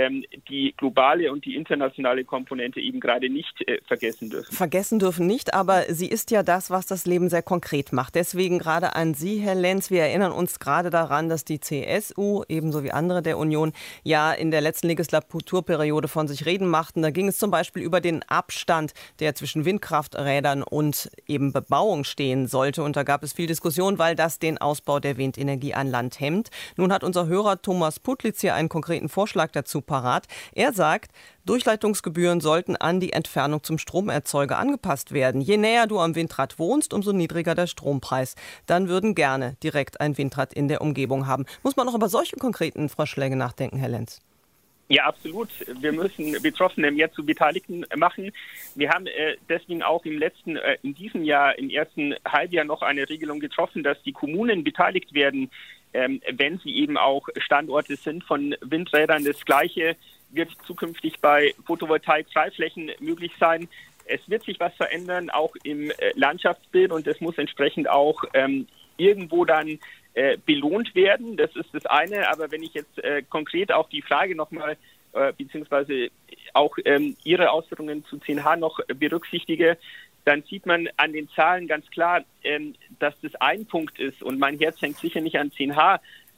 die globale und die internationale Komponente eben gerade nicht vergessen dürfen. Vergessen dürfen nicht, aber sie ist ja das, was das Leben sehr konkret macht. Deswegen gerade an Sie, Herr Lenz, wir erinnern uns gerade daran, dass die CSU, ebenso wie andere der Union, ja in der letzten Legislaturperiode von sich reden machten. Da ging es zum Beispiel über den Abstand, der zwischen Windkrafträdern und eben Bebauung stehen sollte. Und da gab es viel Diskussion, weil das den Ausbau der Windenergie an Land hemmt. Nun hat unser Hörer Thomas Putlitz hier einen konkreten Vorschlag dazu parat. Er sagt, Durchleitungsgebühren sollten an die Entfernung zum Stromerzeuger angepasst werden. Je näher du am Windrad wohnst, umso niedriger der Strompreis. Dann würden gerne direkt ein Windrad in der Umgebung haben. Muss man noch über solche konkreten Vorschläge nachdenken, Herr Lenz? Ja, absolut. Wir müssen Betroffene mehr zu Beteiligten machen. Wir haben deswegen auch in diesem Jahr, im ersten Halbjahr noch eine Regelung getroffen, dass die Kommunen beteiligt werden, wenn sie eben auch Standorte sind von Windrädern. Das Gleiche wird zukünftig bei Photovoltaik-Freiflächen möglich sein. Es wird sich was verändern, auch im Landschaftsbild, und das muss entsprechend auch irgendwo dann belohnt werden. Das ist das eine. Aber wenn ich jetzt konkret auch die Frage nochmal beziehungsweise auch Ihre Ausführungen zu 10H noch berücksichtige, dann sieht man an den Zahlen ganz klar, dass das ein Punkt ist. Und mein Herz hängt sicher nicht an 10H,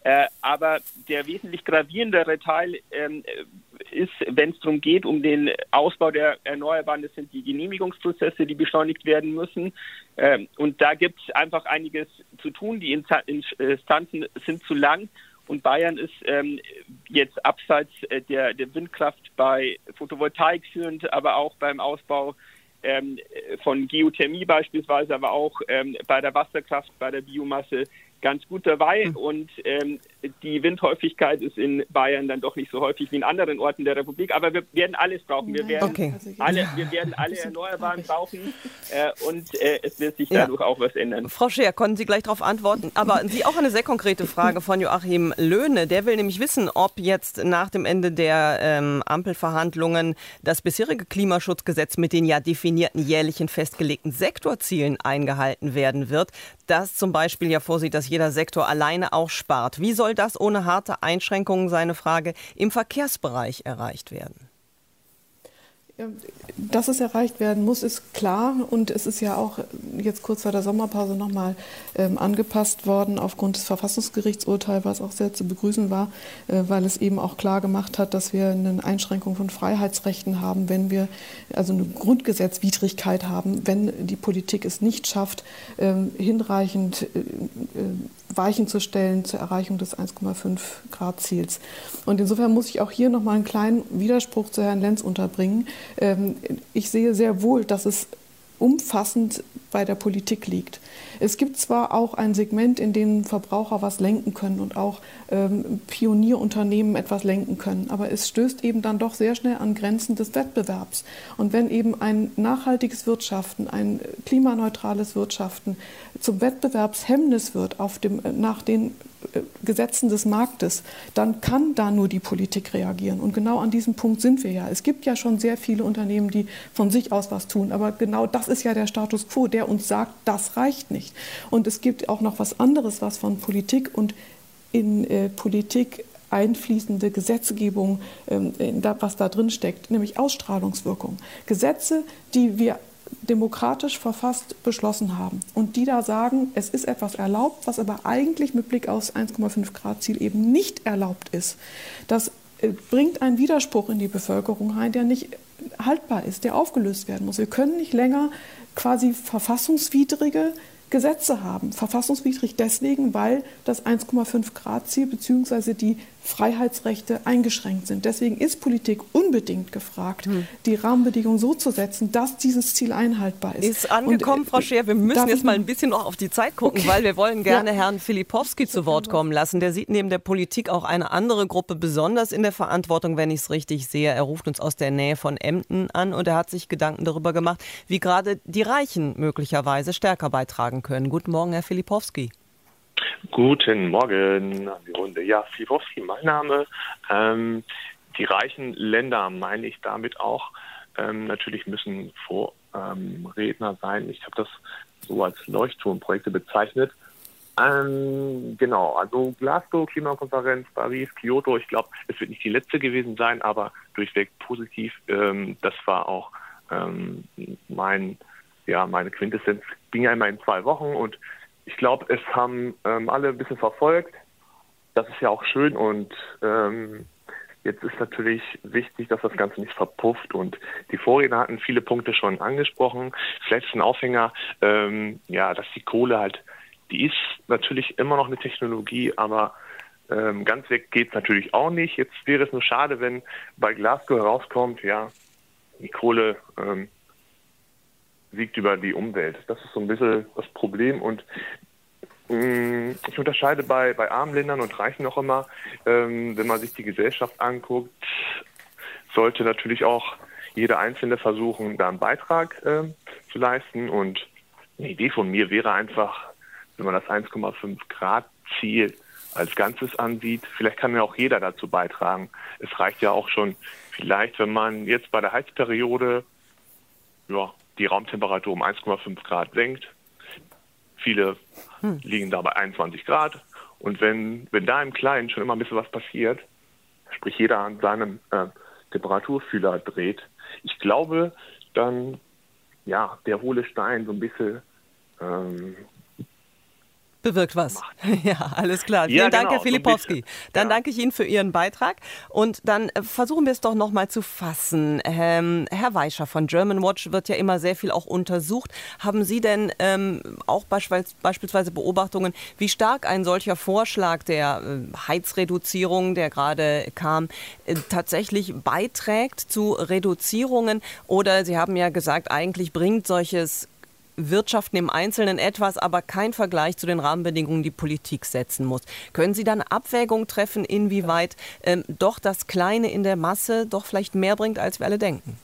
aber der wesentlich gravierendere Teil ist, wenn es darum geht, um den Ausbau der Erneuerbaren, das sind die Genehmigungsprozesse, die beschleunigt werden müssen. Und da gibt es einfach einiges zu tun. Die Instanzen sind zu lang. Und Bayern ist jetzt abseits der Windkraft bei Photovoltaik führend, aber auch beim Ausbau von Geothermie beispielsweise, aber auch bei der Wasserkraft, bei der Biomasse ganz gut dabei. Und die Windhäufigkeit ist in Bayern dann doch nicht so häufig wie in anderen Orten der Republik. Aber wir werden alles brauchen. Wir werden alle Erneuerbaren brauchen und es wird sich dadurch auch was ändern. Frau Scheer, konnten Sie gleich darauf antworten? Aber Sie auch eine sehr konkrete Frage von Joachim Löhne. Der will nämlich wissen, ob jetzt nach dem Ende der Ampelverhandlungen das bisherige Klimaschutzgesetz mit den ja definierten jährlichen festgelegten Sektorzielen eingehalten werden wird. Das zum Beispiel ja vorsieht, dass jeder Sektor alleine auch spart. Wie soll das ohne harte Einschränkungen, seine Frage, im Verkehrsbereich erreicht werden? Dass es erreicht werden muss, ist klar. Und es ist ja auch jetzt kurz vor der Sommerpause nochmal angepasst worden aufgrund des Verfassungsgerichtsurteils, was auch sehr zu begrüßen war, weil es eben auch klar gemacht hat, dass wir eine Einschränkung von Freiheitsrechten haben, wenn wir also eine Grundgesetzwidrigkeit haben, wenn die Politik es nicht schafft, hinreichend Weichen zu stellen zur Erreichung des 1,5 Grad Ziels. Und insofern muss ich auch hier nochmal einen kleinen Widerspruch zu Herrn Lenz unterbringen. Ich sehe sehr wohl, dass es umfassend bei der Politik liegt. Es gibt zwar auch ein Segment, in dem Verbraucher was lenken können und auch Pionierunternehmen etwas lenken können, aber es stößt eben dann doch sehr schnell an Grenzen des Wettbewerbs. Und wenn eben ein nachhaltiges Wirtschaften, ein klimaneutrales Wirtschaften zum Wettbewerbshemmnis wird nach den Gesetzen des Marktes, dann kann da nur die Politik reagieren. Und genau an diesem Punkt sind wir ja. Es gibt ja schon sehr viele Unternehmen, die von sich aus was tun. Aber genau das ist ja der Status quo, der uns sagt, das reicht nicht. Und es gibt auch noch was anderes, was von Politik und in Politik einfließende Gesetzgebung, was da drin steckt, nämlich Ausstrahlungswirkung. Gesetze, die wir demokratisch verfasst beschlossen haben und die da sagen, es ist etwas erlaubt, was aber eigentlich mit Blick aufs 1,5 Grad Ziel eben nicht erlaubt ist. Das bringt einen Widerspruch in die Bevölkerung rein, der nicht haltbar ist, der aufgelöst werden muss. Wir können nicht länger quasi verfassungswidrige Gesetze haben. Verfassungswidrig deswegen, weil das 1,5 Grad Ziel bzw. die Freiheitsrechte eingeschränkt sind. Deswegen ist Politik unbedingt gefragt, die Rahmenbedingungen so zu setzen, dass dieses Ziel einhaltbar ist. Ist angekommen, Frau Scheer. Wir müssen jetzt mal ein bisschen noch auf die Zeit gucken, weil wir wollen gerne Herrn Filipowski zu Wort kommen lassen. Der sieht neben der Politik auch eine andere Gruppe besonders in der Verantwortung, wenn ich es richtig sehe. Er ruft uns aus der Nähe von Emden an und er hat sich Gedanken darüber gemacht, wie gerade die Reichen möglicherweise stärker beitragen können. Guten Morgen, Herr Filipowski. Guten Morgen an die Runde. Ja, Filipowski, mein Name. Die reichen Länder meine ich damit auch. Natürlich müssen Vorredner sein. Ich habe das so als Leuchtturmprojekte bezeichnet. Genau, also Glasgow, Klimakonferenz, Paris, Kyoto. Ich glaube, es wird nicht die letzte gewesen sein, aber durchweg positiv. Das war auch meine Quintessenz. Ging ja immer in 2 Wochen und ich glaube, es haben alle ein bisschen verfolgt. Das ist ja auch schön und jetzt ist natürlich wichtig, dass das Ganze nicht verpufft und die Vorredner hatten viele Punkte schon angesprochen. Vielleicht ist ein Aufhänger, dass die Kohle halt, die ist natürlich immer noch eine Technologie, aber ganz weg geht es natürlich auch nicht. Jetzt wäre es nur schade, wenn bei Glasgow herauskommt, ja, die Kohle siegt über die Umwelt. Das ist so ein bisschen das Problem und ich unterscheide bei armen Ländern und Reichen noch immer, wenn man sich die Gesellschaft anguckt, sollte natürlich auch jeder Einzelne versuchen, da einen Beitrag zu leisten und eine Idee von mir wäre einfach, wenn man das 1,5 Grad Ziel als Ganzes ansieht, vielleicht kann ja auch jeder dazu beitragen. Es reicht ja auch schon vielleicht, wenn man jetzt bei der Heizperiode die Raumtemperatur um 1,5 Grad senkt. Viele liegen da bei 21 Grad. Und wenn da im Kleinen schon immer ein bisschen was passiert, sprich jeder an seinem Temperaturfühler dreht, ich glaube, dann, der hohle Stein so ein bisschen bewirkt was. Ja, alles klar. Vielen Dank, Herr Filipowski. Dann danke ich Ihnen für Ihren Beitrag. Und dann versuchen wir es doch noch mal zu fassen. Herr Weischer von Germanwatch wird ja immer sehr viel auch untersucht. Haben Sie denn auch beispielsweise Beobachtungen, wie stark ein solcher Vorschlag der Heizreduzierung, der gerade kam, tatsächlich beiträgt zu Reduzierungen? Oder Sie haben ja gesagt, eigentlich bringt solches Wirtschaften im Einzelnen etwas, aber kein Vergleich zu den Rahmenbedingungen, die Politik setzen muss. Können Sie dann Abwägung treffen, inwieweit doch das Kleine in der Masse doch vielleicht mehr bringt, als wir alle denken?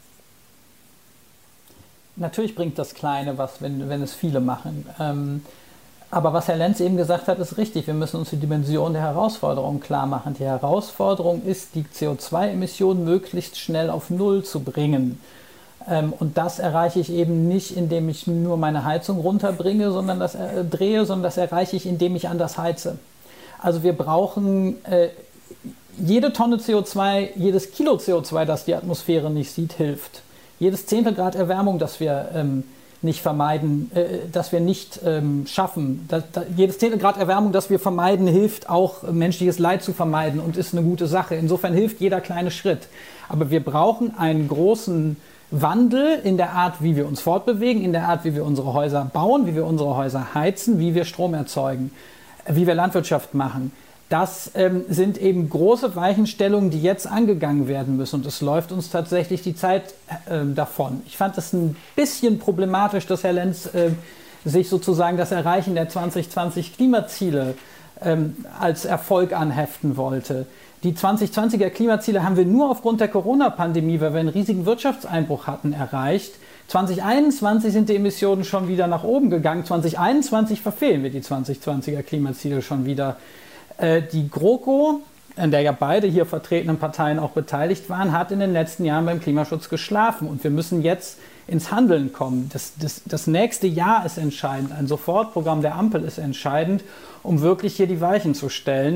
Natürlich bringt das Kleine was, wenn es viele machen. Aber was Herr Lenz eben gesagt hat, ist richtig. Wir müssen uns die Dimension der Herausforderung klar machen. Die Herausforderung ist, die CO2-Emissionen möglichst schnell auf Null zu bringen. Und das erreiche ich eben nicht, indem ich nur meine Heizung runterbringe, sondern das erreiche ich, indem ich anders heize. Also wir brauchen jede Tonne CO2, jedes Kilo CO2, das die Atmosphäre nicht sieht, hilft. Jedes 10. Grad Erwärmung, das wir nicht vermeiden, das wir nicht schaffen. Jedes 10. Grad Erwärmung, das wir vermeiden, hilft auch, menschliches Leid zu vermeiden und ist eine gute Sache. Insofern hilft jeder kleine Schritt. Aber wir brauchen einen großen Wandel in der Art, wie wir uns fortbewegen, in der Art, wie wir unsere Häuser bauen, wie wir unsere Häuser heizen, wie wir Strom erzeugen, wie wir Landwirtschaft machen. Das sind eben große Weichenstellungen, die jetzt angegangen werden müssen. Und es läuft uns tatsächlich die Zeit davon. Ich fand es ein bisschen problematisch, dass Herr Lenz sich sozusagen das Erreichen der 2020 Klimaziele als Erfolg anheften wollte. Die 2020er Klimaziele haben wir nur aufgrund der Corona-Pandemie, weil wir einen riesigen Wirtschaftseinbruch hatten, erreicht. 2021 sind die Emissionen schon wieder nach oben gegangen. 2021 verfehlen wir die 2020er Klimaziele schon wieder. Die GroKo, an der ja beide hier vertretenen Parteien auch beteiligt waren, hat in den letzten Jahren beim Klimaschutz geschlafen. Und wir müssen jetzt ins Handeln kommen. Das nächste Jahr ist entscheidend. Ein Sofortprogramm der Ampel ist entscheidend, um wirklich hier die Weichen zu stellen.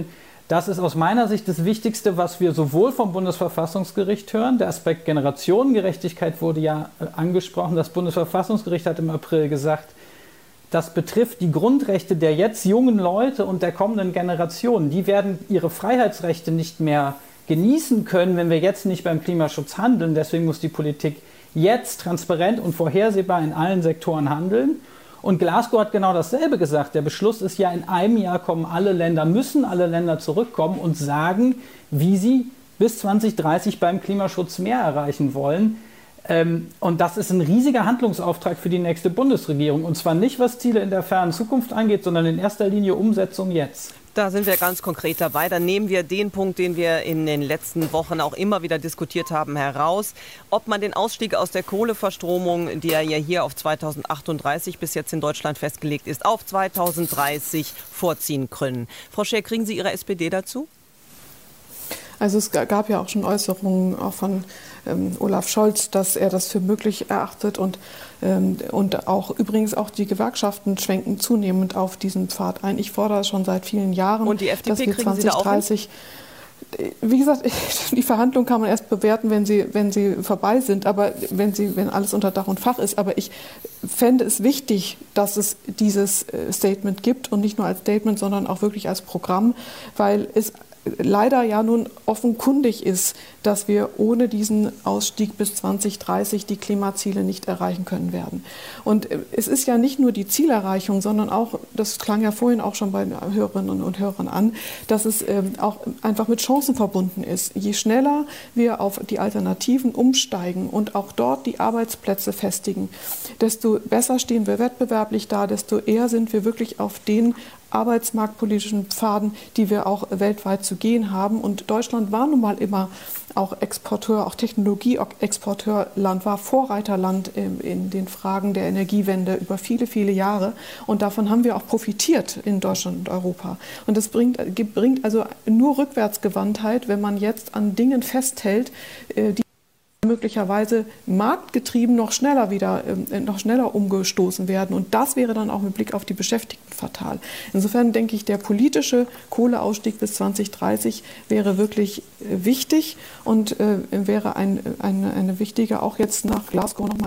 Das ist aus meiner Sicht das Wichtigste, was wir sowohl vom Bundesverfassungsgericht hören. Der Aspekt Generationengerechtigkeit wurde ja angesprochen. Das Bundesverfassungsgericht hat im April gesagt, das betrifft die Grundrechte der jetzt jungen Leute und der kommenden Generationen. Die werden ihre Freiheitsrechte nicht mehr genießen können, wenn wir jetzt nicht beim Klimaschutz handeln. Deswegen muss die Politik jetzt transparent und vorhersehbar in allen Sektoren handeln. Und Glasgow hat genau dasselbe gesagt. Der Beschluss ist ja, in einem Jahr müssen alle Länder zurückkommen und sagen, wie sie bis 2030 beim Klimaschutz mehr erreichen wollen. Und das ist ein riesiger Handlungsauftrag für die nächste Bundesregierung. Und zwar nicht, was Ziele in der fernen Zukunft angeht, sondern in erster Linie Umsetzung jetzt. Da sind wir ganz konkret dabei. Dann nehmen wir den Punkt, den wir in den letzten Wochen auch immer wieder diskutiert haben, heraus. Ob man den Ausstieg aus der Kohleverstromung, die ja hier auf 2038 bis jetzt in Deutschland festgelegt ist, auf 2030 vorziehen können. Frau Scher, kriegen Sie Ihre SPD dazu? Also es gab ja auch schon Äußerungen auch von Olaf Scholz, dass er das für möglich erachtet und auch übrigens auch die Gewerkschaften schwenken zunehmend auf diesen Pfad ein. Ich fordere schon seit vielen Jahren, und die FDP dass wir kriegen Sie da auch 2030 wie gesagt, die Verhandlungen kann man erst bewerten, wenn sie vorbei sind, aber wenn alles unter Dach und Fach ist. Aber ich fände es wichtig, dass es dieses Statement gibt und nicht nur als Statement, sondern auch wirklich als Programm, weil es leider ja nun offenkundig ist, dass wir ohne diesen Ausstieg bis 2030 die Klimaziele nicht erreichen können werden. Und es ist ja nicht nur die Zielerreichung, sondern auch, das klang ja vorhin auch schon bei den Hörerinnen und Hörern an, dass es auch einfach mit Chancen verbunden ist. Je schneller wir auf die Alternativen umsteigen und auch dort die Arbeitsplätze festigen, desto besser stehen wir wettbewerblich da, desto eher sind wir wirklich auf den arbeitsmarktpolitischen Pfaden, die wir auch weltweit zu gehen haben. Und Deutschland war nun mal immer auch Exporteur, auch Technologie-Exporteurland, war Vorreiterland in den Fragen der Energiewende über viele, viele Jahre. Und davon haben wir auch profitiert in Deutschland und Europa. Und das bringt also nur Rückwärtsgewandtheit, wenn man jetzt an Dingen festhält, die möglicherweise marktgetrieben noch schneller umgestoßen werden. Und das wäre dann auch mit Blick auf die Beschäftigten fatal. Insofern denke ich, der politische Kohleausstieg bis 2030 wäre wirklich wichtig und wäre eine wichtige, auch jetzt nach Glasgow nochmal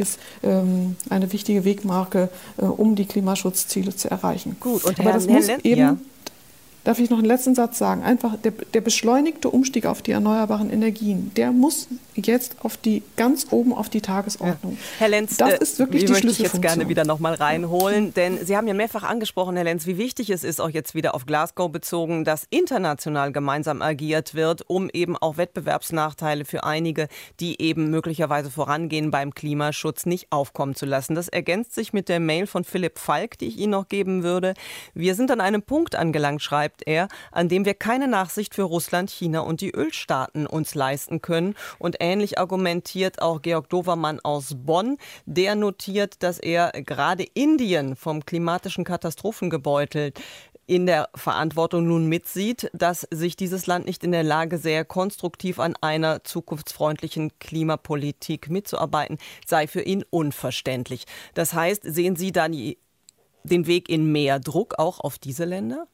eine wichtige Wegmarke, um die Klimaschutzziele zu erreichen. Gut, und aber das muss eben... Darf ich noch einen letzten Satz sagen? Einfach der beschleunigte Umstieg auf die erneuerbaren Energien, der muss jetzt ganz oben auf die Tagesordnung. Ja. Herr Lenz, das ist wirklich die Schlüsselfunktion. Möchte ich jetzt gerne wieder noch mal reinholen, denn Sie haben ja mehrfach angesprochen, Herr Lenz, wie wichtig es ist, auch jetzt wieder auf Glasgow bezogen, dass international gemeinsam agiert wird, um eben auch Wettbewerbsnachteile für einige, die eben möglicherweise vorangehen beim Klimaschutz, nicht aufkommen zu lassen. Das ergänzt sich mit der Mail von Philipp Falk, die ich Ihnen noch geben würde. Wir sind an einem Punkt angelangt, schreibt er, an dem wir keine Nachsicht für Russland, China und die Ölstaaten uns leisten können. Und ähnlich argumentiert auch Georg Dovermann aus Bonn. Der notiert, dass er gerade Indien vom klimatischen Katastrophen gebeutelt in der Verantwortung nun mitsieht, dass sich dieses Land nicht in der Lage sähe, konstruktiv an einer zukunftsfreundlichen Klimapolitik mitzuarbeiten, sei für ihn unverständlich. Das heißt, sehen Sie da den Weg in mehr Druck auch auf diese Länder?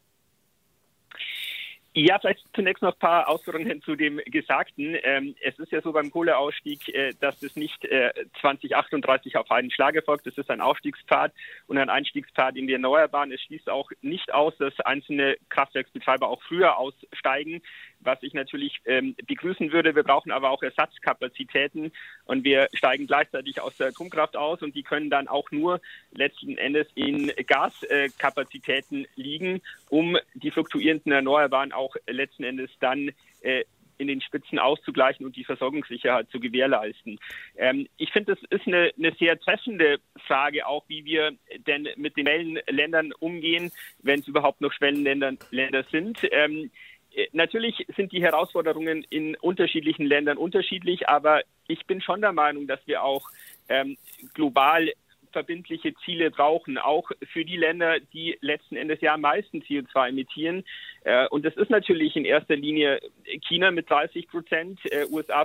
Ja, vielleicht zunächst noch ein paar Ausführungen zu dem Gesagten. Es ist ja so beim Kohleausstieg, dass es nicht 2038 auf einen Schlag erfolgt. Es ist ein Aufstiegspfad und ein Einstiegspfad in die Erneuerbaren. Es schließt auch nicht aus, dass einzelne Kraftwerksbetreiber auch früher aussteigen, was ich natürlich begrüßen würde. Wir brauchen aber auch Ersatzkapazitäten und wir steigen gleichzeitig aus der Atomkraft aus und die können dann auch nur letzten Endes in Gaskapazitäten liegen, um die fluktuierenden Erneuerbaren auch letzten Endes dann in den Spitzen auszugleichen und die Versorgungssicherheit zu gewährleisten. Ich finde, das ist eine sehr treffende Frage, auch wie wir denn mit den Schwellenländern umgehen, wenn es überhaupt noch Schwellenländer sind. Natürlich sind die Herausforderungen in unterschiedlichen Ländern unterschiedlich, aber ich bin schon der Meinung, dass wir auch global verbindliche Ziele brauchen, auch für die Länder, die letzten Endes ja am meisten CO2 emittieren. Und das ist natürlich in erster Linie China mit 30%, USA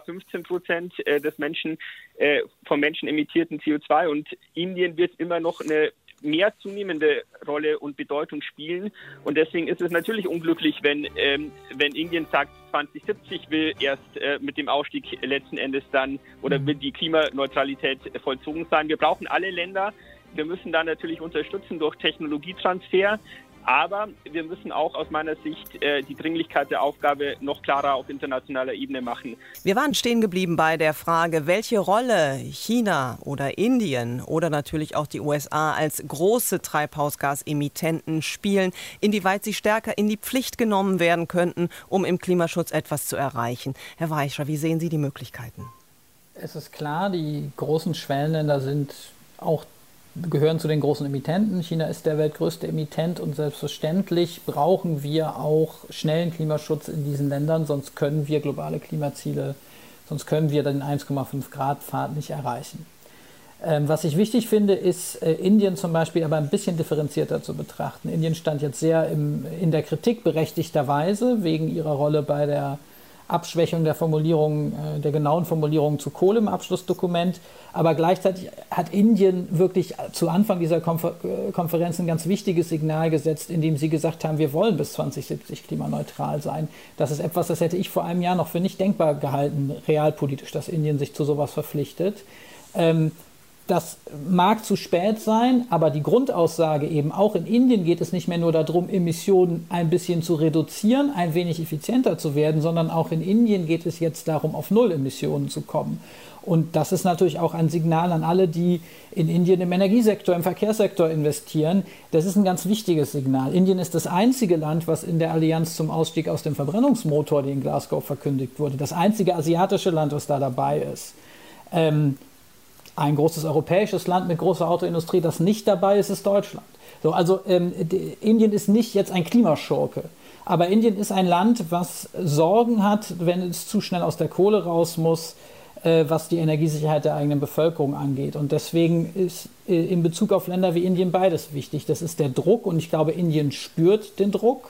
15% vom Menschen emittierten CO2 und Indien wird immer noch eine mehr zunehmende Rolle und Bedeutung spielen. Und deswegen ist es natürlich unglücklich, wenn Indien sagt, 2070 will erst mit dem Ausstieg letzten Endes dann oder will die Klimaneutralität vollzogen sein. Wir brauchen alle Länder. Wir müssen da natürlich unterstützen durch Technologietransfer. Aber wir müssen auch aus meiner Sicht die Dringlichkeit der Aufgabe noch klarer auf internationaler Ebene machen. Wir waren stehen geblieben bei der Frage, welche Rolle China oder Indien oder natürlich auch die USA als große Treibhausgasemittenten spielen, inwieweit sie stärker in die Pflicht genommen werden könnten, um im Klimaschutz etwas zu erreichen. Herr Weichrer, wie sehen Sie die Möglichkeiten? Es ist klar, die großen Schwellenländer gehören zu den großen Emittenten. China ist der weltgrößte Emittent und selbstverständlich brauchen wir auch schnellen Klimaschutz in diesen Ländern, sonst können wir globale Klimaziele, sonst können wir den 1,5 Grad Pfad nicht erreichen. Was ich wichtig finde, ist Indien zum Beispiel aber ein bisschen differenzierter zu betrachten. Indien stand jetzt sehr in der Kritik berechtigterweise wegen ihrer Rolle bei der Abschwächung der der genauen Formulierung zu Kohle im Abschlussdokument. Aber gleichzeitig hat Indien wirklich zu Anfang dieser Konferenz ein ganz wichtiges Signal gesetzt, indem sie gesagt haben, wir wollen bis 2070 klimaneutral sein. Das ist etwas, das hätte ich vor einem Jahr noch für nicht denkbar gehalten, realpolitisch, dass Indien sich zu sowas verpflichtet. Das mag zu spät sein, aber die Grundaussage eben, auch in Indien geht es nicht mehr nur darum, Emissionen ein bisschen zu reduzieren, ein wenig effizienter zu werden, sondern auch in Indien geht es jetzt darum, auf Null Emissionen zu kommen. Und das ist natürlich auch ein Signal an alle, die in Indien im Energiesektor, im Verkehrssektor investieren. Das ist ein ganz wichtiges Signal. Indien ist das einzige Land, was in der Allianz zum Ausstieg aus dem Verbrennungsmotor, die in Glasgow verkündigt wurde, das einzige asiatische Land, was da dabei ist. Ein großes europäisches Land mit großer Autoindustrie, das nicht dabei ist, ist Deutschland. So, also Indien ist nicht jetzt ein Klimaschurke, aber Indien ist ein Land, was Sorgen hat, wenn es zu schnell aus der Kohle raus muss, was die Energiesicherheit der eigenen Bevölkerung angeht. Und deswegen ist in Bezug auf Länder wie Indien beides wichtig. Das ist der Druck und ich glaube, Indien spürt den Druck.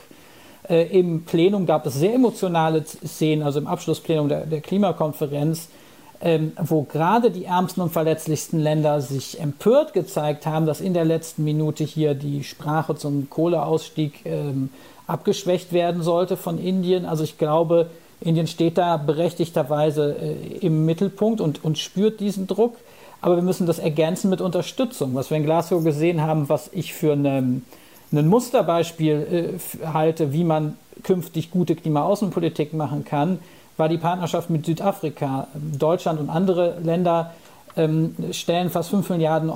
Im Plenum gab es sehr emotionale Szenen, also im Abschlussplenum der Klimakonferenz, wo gerade die ärmsten und verletzlichsten Länder sich empört gezeigt haben, dass in der letzten Minute hier die Sprache zum Kohleausstieg abgeschwächt werden sollte von Indien. Also ich glaube, Indien steht da berechtigterweise im Mittelpunkt und spürt diesen Druck. Aber wir müssen das ergänzen mit Unterstützung. Was wir in Glasgow gesehen haben, was ich für ein Musterbeispiel halte, wie man künftig gute Klimaaußenpolitik machen kann, war die Partnerschaft mit Südafrika. Deutschland und andere Länder stellen fast 5 Milliarden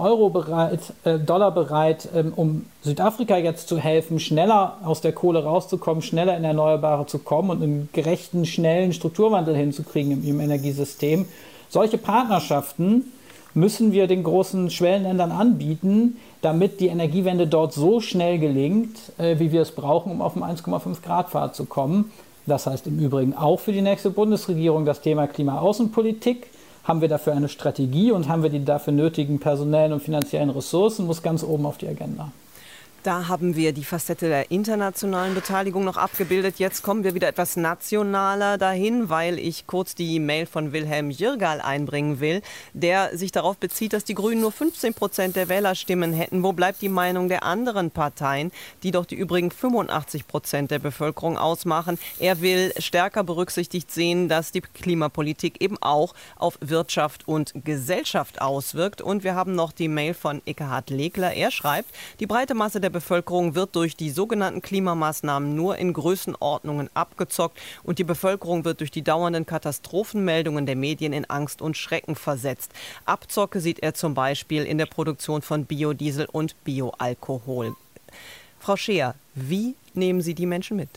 Dollar bereit, um Südafrika jetzt zu helfen, schneller aus der Kohle rauszukommen, schneller in Erneuerbare zu kommen und einen gerechten, schnellen Strukturwandel hinzukriegen im Energiesystem. Solche Partnerschaften müssen wir den großen Schwellenländern anbieten, damit die Energiewende dort so schnell gelingt, wie wir es brauchen, um auf den 1,5 Grad Pfad zu kommen. Das heißt im Übrigen auch für die nächste Bundesregierung das Thema Klimaaußenpolitik. Haben wir dafür eine Strategie und haben wir die dafür nötigen personellen und finanziellen Ressourcen, muss ganz oben auf die Agenda. Da haben wir die Facette der internationalen Beteiligung noch abgebildet. Jetzt kommen wir wieder etwas nationaler dahin, weil ich kurz die Mail von Wilhelm Jirgal einbringen will, der sich darauf bezieht, dass die Grünen nur 15% der Wählerstimmen hätten. Wo bleibt die Meinung der anderen Parteien, die doch die übrigen 85% der Bevölkerung ausmachen? Er will stärker berücksichtigt sehen, dass die Klimapolitik eben auch auf Wirtschaft und Gesellschaft auswirkt. Und wir haben noch die Mail von Eckhard Legler. Er schreibt, die breite Masse der Bevölkerung wird durch die sogenannten Klimamaßnahmen nur in Größenordnungen abgezockt und die Bevölkerung wird durch die dauernden Katastrophenmeldungen der Medien in Angst und Schrecken versetzt. Abzocke sieht er zum Beispiel in der Produktion von Biodiesel und Bioalkohol. Frau Scheer, wie nehmen Sie die Menschen mit?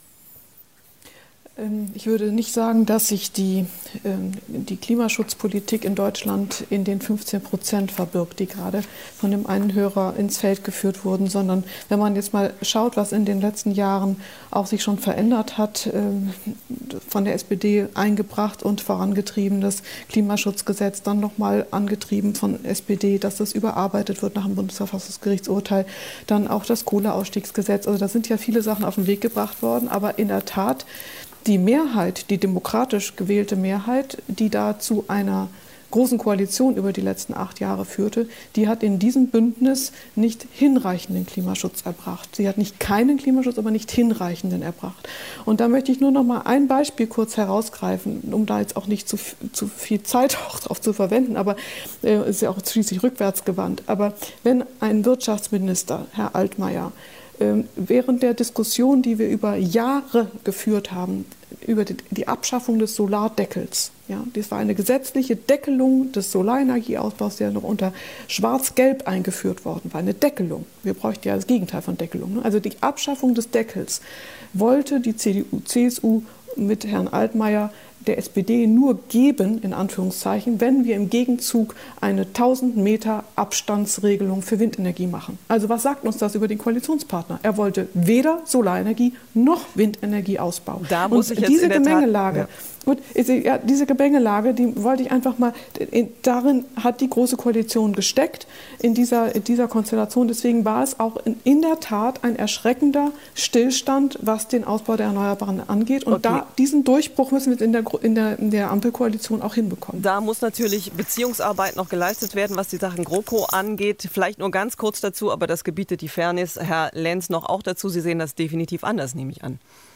Ich würde nicht sagen, dass sich die Klimaschutzpolitik in Deutschland in den 15% verbirgt, die gerade von dem einen Hörer ins Feld geführt wurden, sondern wenn man jetzt mal schaut, was in den letzten Jahren auch sich schon verändert hat, von der SPD eingebracht und vorangetrieben, das Klimaschutzgesetz dann nochmal angetrieben von SPD, dass das überarbeitet wird nach dem Bundesverfassungsgerichtsurteil, dann auch das Kohleausstiegsgesetz. Also da sind ja viele Sachen auf den Weg gebracht worden, aber in der Tat die Mehrheit, die demokratisch gewählte Mehrheit, die da zu einer Großen Koalition über die letzten 8 Jahre führte, die hat in diesem Bündnis nicht hinreichenden Klimaschutz erbracht. Sie hat nicht keinen Klimaschutz, aber nicht hinreichenden erbracht. Und da möchte ich nur noch mal ein Beispiel kurz herausgreifen, um da jetzt auch nicht zu viel Zeit auch drauf zu verwenden, aber ist ja auch schließlich rückwärts gewandt. Aber wenn ein Wirtschaftsminister, Herr Altmaier, während der Diskussion, die wir über Jahre geführt haben, über die Abschaffung des Solardeckels. Ja, das war eine gesetzliche Deckelung des Solarenergieausbaus, der noch unter Schwarz-Gelb eingeführt worden war. Eine Deckelung. Wir bräuchten ja das Gegenteil von Deckelung. Also die Abschaffung des Deckels wollte die CDU, CSU mit Herrn Altmaier der SPD nur geben, in Anführungszeichen, wenn wir im Gegenzug eine 1000 Meter Abstandsregelung für Windenergie machen. Also was sagt uns das über den Koalitionspartner? Er wollte weder Solarenergie noch Windenergie ausbauen. Da muss ich jetzt diese in der Gemengelage, Tat, gut, diese Gemengelage, die wollte ich einfach mal, darin hat die Große Koalition gesteckt, in dieser Konstellation. Deswegen war es auch in der Tat ein erschreckender Stillstand, was den Ausbau der Erneuerbaren angeht. Und diesen Durchbruch müssen wir in der Ampelkoalition auch hinbekommen. Da muss natürlich Beziehungsarbeit noch geleistet werden, was die Sachen GroKo angeht. Vielleicht nur ganz kurz dazu, aber das gebietet die Fairness. Herr Lenz noch auch dazu. Sie sehen das definitiv anders, nehme ich an.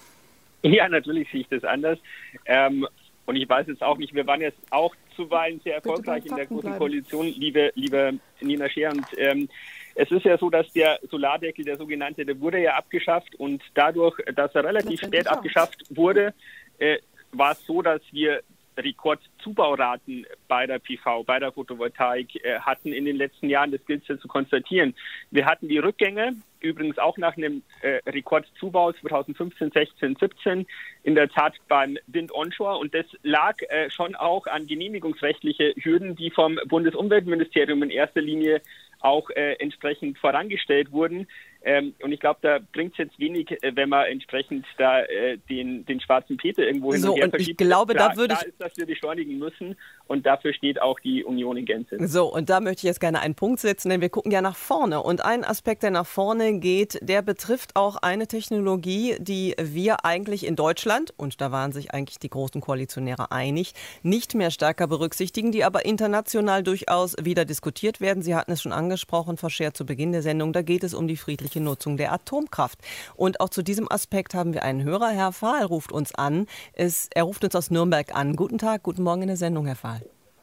Ja, natürlich sehe ich das anders. Und ich weiß jetzt auch nicht, wir waren jetzt auch zuweilen sehr erfolgreich in der Großen Koalition, liebe Nina Scheer. Und es ist ja so, dass der Solardeckel, der sogenannte, der wurde ja abgeschafft. Und dadurch, dass er relativ spät abgeschafft wurde, war es so, dass wir Rekordzubauraten bei der PV, bei der Photovoltaik hatten in den letzten Jahren. Das gilt es zu konstatieren. Wir hatten die Rückgänge, übrigens auch nach einem Rekordzubau 2015, 16, 17, in der Tat beim Wind Onshore. Und das lag schon auch an genehmigungsrechtliche Hürden, die vom Bundesumweltministerium in erster Linie auch entsprechend vorangestellt wurden. Und ich glaube, da bringt es jetzt wenig, wenn man entsprechend da den schwarzen Peter irgendwo hin und her verschiebt. Ich glaube, klar, da würde ich... Klar ist, dass wir beschleunigen müssen und dafür steht auch die Union in Gänze. So, und da möchte ich jetzt gerne einen Punkt setzen, denn wir gucken ja nach vorne. Und ein Aspekt, der nach vorne geht, der betrifft auch eine Technologie, die wir eigentlich in Deutschland, und da waren sich eigentlich die großen Koalitionäre einig, nicht mehr stärker berücksichtigen, die aber international durchaus wieder diskutiert werden. Sie hatten es schon angesprochen, Frau Scheer, zu Beginn der Sendung, da geht es um die friedliche Nutzung der Atomkraft. Und auch zu diesem Aspekt haben wir einen Hörer. Herr Fahl ruft uns an. Er ruft uns aus Nürnberg an. Guten Tag, guten Morgen in der Sendung, Herr Fahl.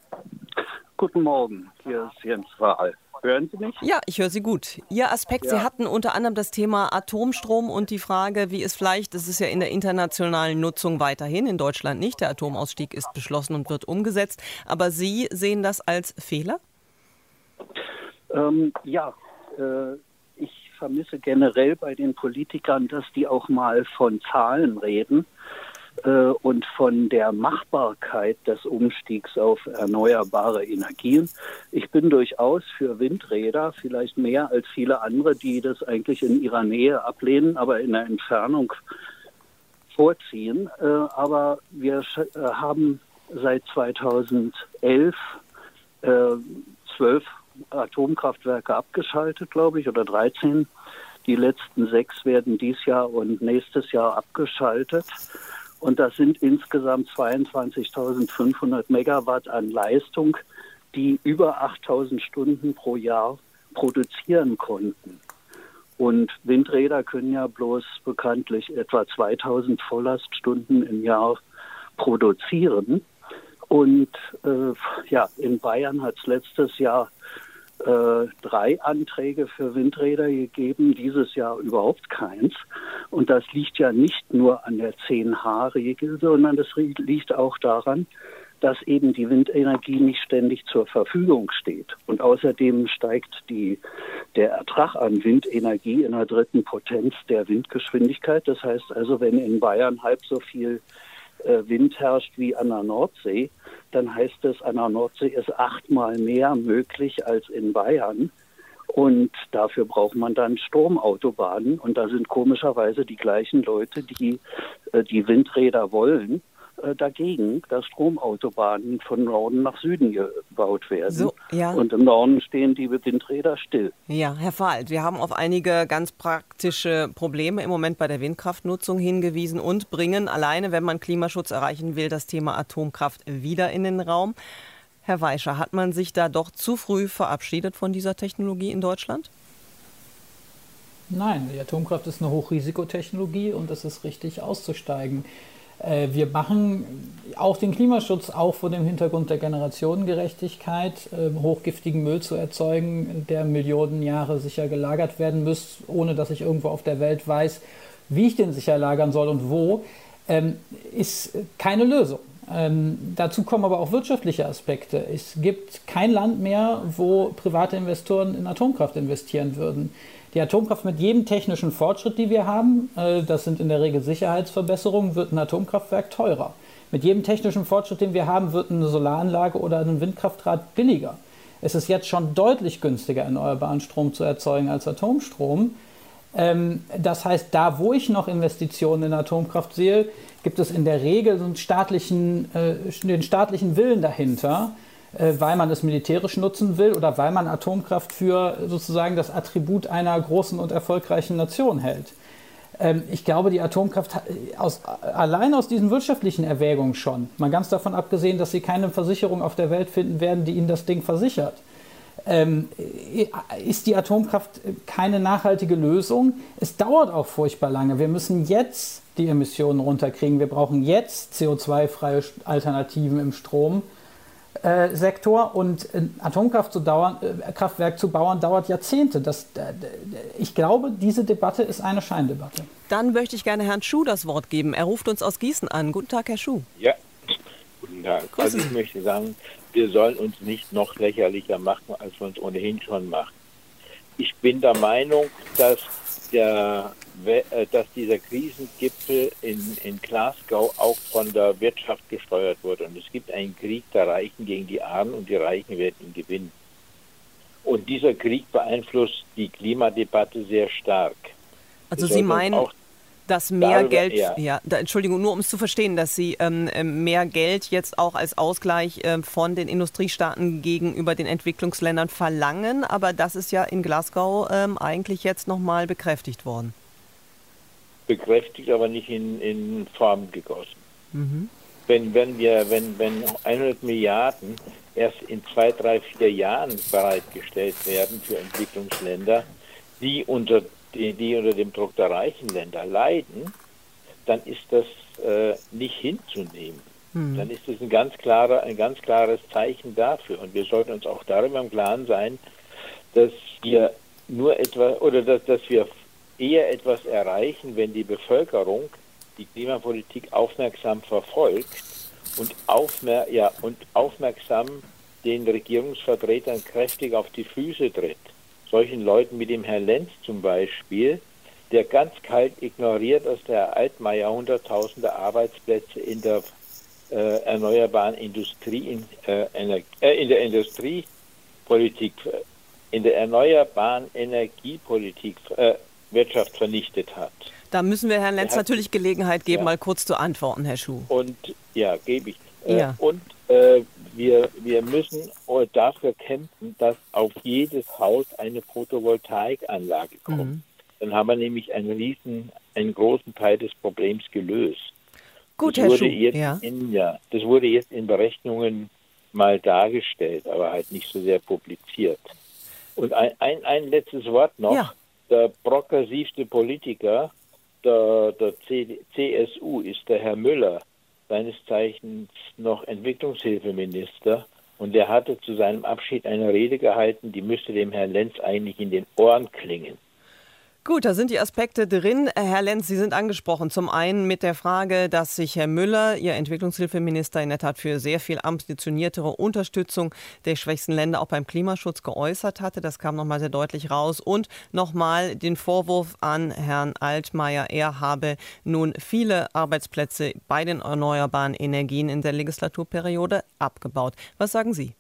Guten Morgen, hier ist Jens Fahl. Hören Sie mich? Ja, ich höre Sie gut. Ihr Aspekt, Sie hatten unter anderem das Thema Atomstrom und die Frage, wie es vielleicht, das ist ja in der internationalen Nutzung weiterhin, in Deutschland nicht. Der Atomausstieg ist beschlossen und wird umgesetzt. Aber Sie sehen das als Fehler? Ich vermisse generell bei den Politikern, dass die auch mal von Zahlen reden und von der Machbarkeit des Umstiegs auf erneuerbare Energien. Ich bin durchaus für Windräder, vielleicht mehr als viele andere, die das eigentlich in ihrer Nähe ablehnen, aber in der Entfernung vorziehen. Aber wir haben seit 2011 12 Atomkraftwerke abgeschaltet, glaube ich, oder 13. Die letzten 6 werden dieses Jahr und nächstes Jahr abgeschaltet. Und das sind insgesamt 22.500 Megawatt an Leistung, die über 8.000 Stunden pro Jahr produzieren konnten. Und Windräder können ja bloß bekanntlich etwa 2.000 Volllaststunden im Jahr produzieren. Und in Bayern hat es letztes Jahr 3 Anträge für Windräder gegeben, dieses Jahr überhaupt keins. Und das liegt ja nicht nur an der 10H-Regel, sondern das liegt auch daran, dass eben die Windenergie nicht ständig zur Verfügung steht. Und außerdem steigt der Ertrag an Windenergie in der 3. Potenz der Windgeschwindigkeit. Das heißt also, wenn in Bayern halb so viel Wind herrscht wie an der Nordsee, dann heißt es, an der Nordsee ist 8-mal mehr möglich als in Bayern. Und dafür braucht man dann Stromautobahnen. Und da sind komischerweise die gleichen Leute, die die Windräder wollen, dagegen, dass Stromautobahnen von Norden nach Süden gebaut werden. So, ja. Und im Norden stehen die Windräder still. Ja, Herr Fahl, wir haben auf einige ganz praktische Probleme im Moment bei der Windkraftnutzung hingewiesen und bringen alleine, wenn man Klimaschutz erreichen will, das Thema Atomkraft wieder in den Raum. Herr Weischer, hat man sich da doch zu früh verabschiedet von dieser Technologie in Deutschland? Nein, die Atomkraft ist eine Hochrisikotechnologie und es ist richtig auszusteigen. Wir machen auch den Klimaschutz auch vor dem Hintergrund der Generationengerechtigkeit, hochgiftigen Müll zu erzeugen, der Millionen Jahre sicher gelagert werden muss, ohne dass ich irgendwo auf der Welt weiß, wie ich den sicher lagern soll und wo, ist keine Lösung. Dazu kommen aber auch wirtschaftliche Aspekte. Es gibt kein Land mehr, wo private Investoren in Atomkraft investieren würden. Die Atomkraft mit jedem technischen Fortschritt, die wir haben, das sind in der Regel Sicherheitsverbesserungen, wird ein Atomkraftwerk teurer. Mit jedem technischen Fortschritt, den wir haben, wird eine Solaranlage oder ein Windkraftrad billiger. Es ist jetzt schon deutlich günstiger, erneuerbaren Strom zu erzeugen als Atomstrom. Das heißt, da wo ich noch Investitionen in Atomkraft sehe, gibt es in der Regel den staatlichen Willen dahinter, weil man es militärisch nutzen will oder weil man Atomkraft für sozusagen das Attribut einer großen und erfolgreichen Nation hält. Ich glaube, die Atomkraft allein aus diesen wirtschaftlichen Erwägungen schon, mal ganz davon abgesehen, dass Sie keine Versicherung auf der Welt finden werden, die Ihnen das Ding versichert, ist die Atomkraft keine nachhaltige Lösung. Es dauert auch furchtbar lange. Wir müssen jetzt die Emissionen runterkriegen. Wir brauchen jetzt CO2-freie Alternativen im Stromsektor. Und ein Atomkraftwerk zu bauen, dauert Jahrzehnte. Ich glaube, diese Debatte ist eine Scheindebatte. Dann möchte ich gerne Herrn Schuh das Wort geben. Er ruft uns aus Gießen an. Guten Tag, Herr Schuh. Ja, guten Tag. Also ich möchte sagen, wir sollen uns nicht noch lächerlicher machen, als wir uns ohnehin schon machen. Ich bin der Meinung, dass dieser Krisengipfel in Glasgow auch von der Wirtschaft gesteuert wurde. Und es gibt einen Krieg der Reichen gegen die Armen und die Reichen werden ihn gewinnen. Und dieser Krieg beeinflusst die Klimadebatte sehr stark. Also Sie meinen, dass mehr Geld, Entschuldigung, nur um es zu verstehen, dass Sie mehr Geld jetzt auch als Ausgleich von den Industriestaaten gegenüber den Entwicklungsländern verlangen, aber das ist ja in Glasgow eigentlich jetzt nochmal bekräftigt worden. Bekräftigt, aber nicht in Form gegossen. Mhm. Wenn 100 Milliarden erst in 2, 3, 4 Jahren bereitgestellt werden für Entwicklungsländer, die unter dem Druck der reichen Länder leiden, dann ist das nicht hinzunehmen. Dann ist es ein ganz klares Zeichen dafür. Und wir sollten uns auch darüber im Klaren sein, dass wir dass wir eher etwas erreichen, wenn die Bevölkerung die Klimapolitik aufmerksam verfolgt und aufmerksam den Regierungsvertretern kräftig auf die Füße tritt. Solchen Leuten wie dem Herrn Lenz zum Beispiel, der ganz kalt ignoriert, dass der Herr Altmaier hunderttausende Arbeitsplätze in der erneuerbaren Industrie, in der erneuerbaren Energiepolitik Wirtschaft vernichtet hat. Da müssen wir Herrn Lenz natürlich Gelegenheit geben, mal kurz zu antworten, Herr Schuh. Und ja, gebe ich. Wir müssen dafür kämpfen, dass auf jedes Haus eine Photovoltaikanlage kommt. Dann haben wir nämlich einen großen Teil des Problems gelöst. Gut, Herr Schuh. Das wurde jetzt in Berechnungen mal dargestellt, aber halt nicht so sehr publiziert. Und ein letztes Wort noch. Ja. Der progressivste Politiker der CSU ist der Herr Müller, seines Zeichens noch Entwicklungshilfeminister. Und der hatte zu seinem Abschied eine Rede gehalten, die müsste dem Herrn Lenz eigentlich in den Ohren klingen. Gut, da sind die Aspekte drin. Herr Lenz, Sie sind angesprochen. Zum einen mit der Frage, dass sich Herr Müller, Ihr Entwicklungshilfeminister, in der Tat für sehr viel ambitioniertere Unterstützung der schwächsten Länder auch beim Klimaschutz geäußert hatte. Das kam nochmal sehr deutlich raus. Und nochmal den Vorwurf an Herrn Altmaier, er habe nun viele Arbeitsplätze bei den erneuerbaren Energien in der Legislaturperiode abgebaut. Was sagen Sie?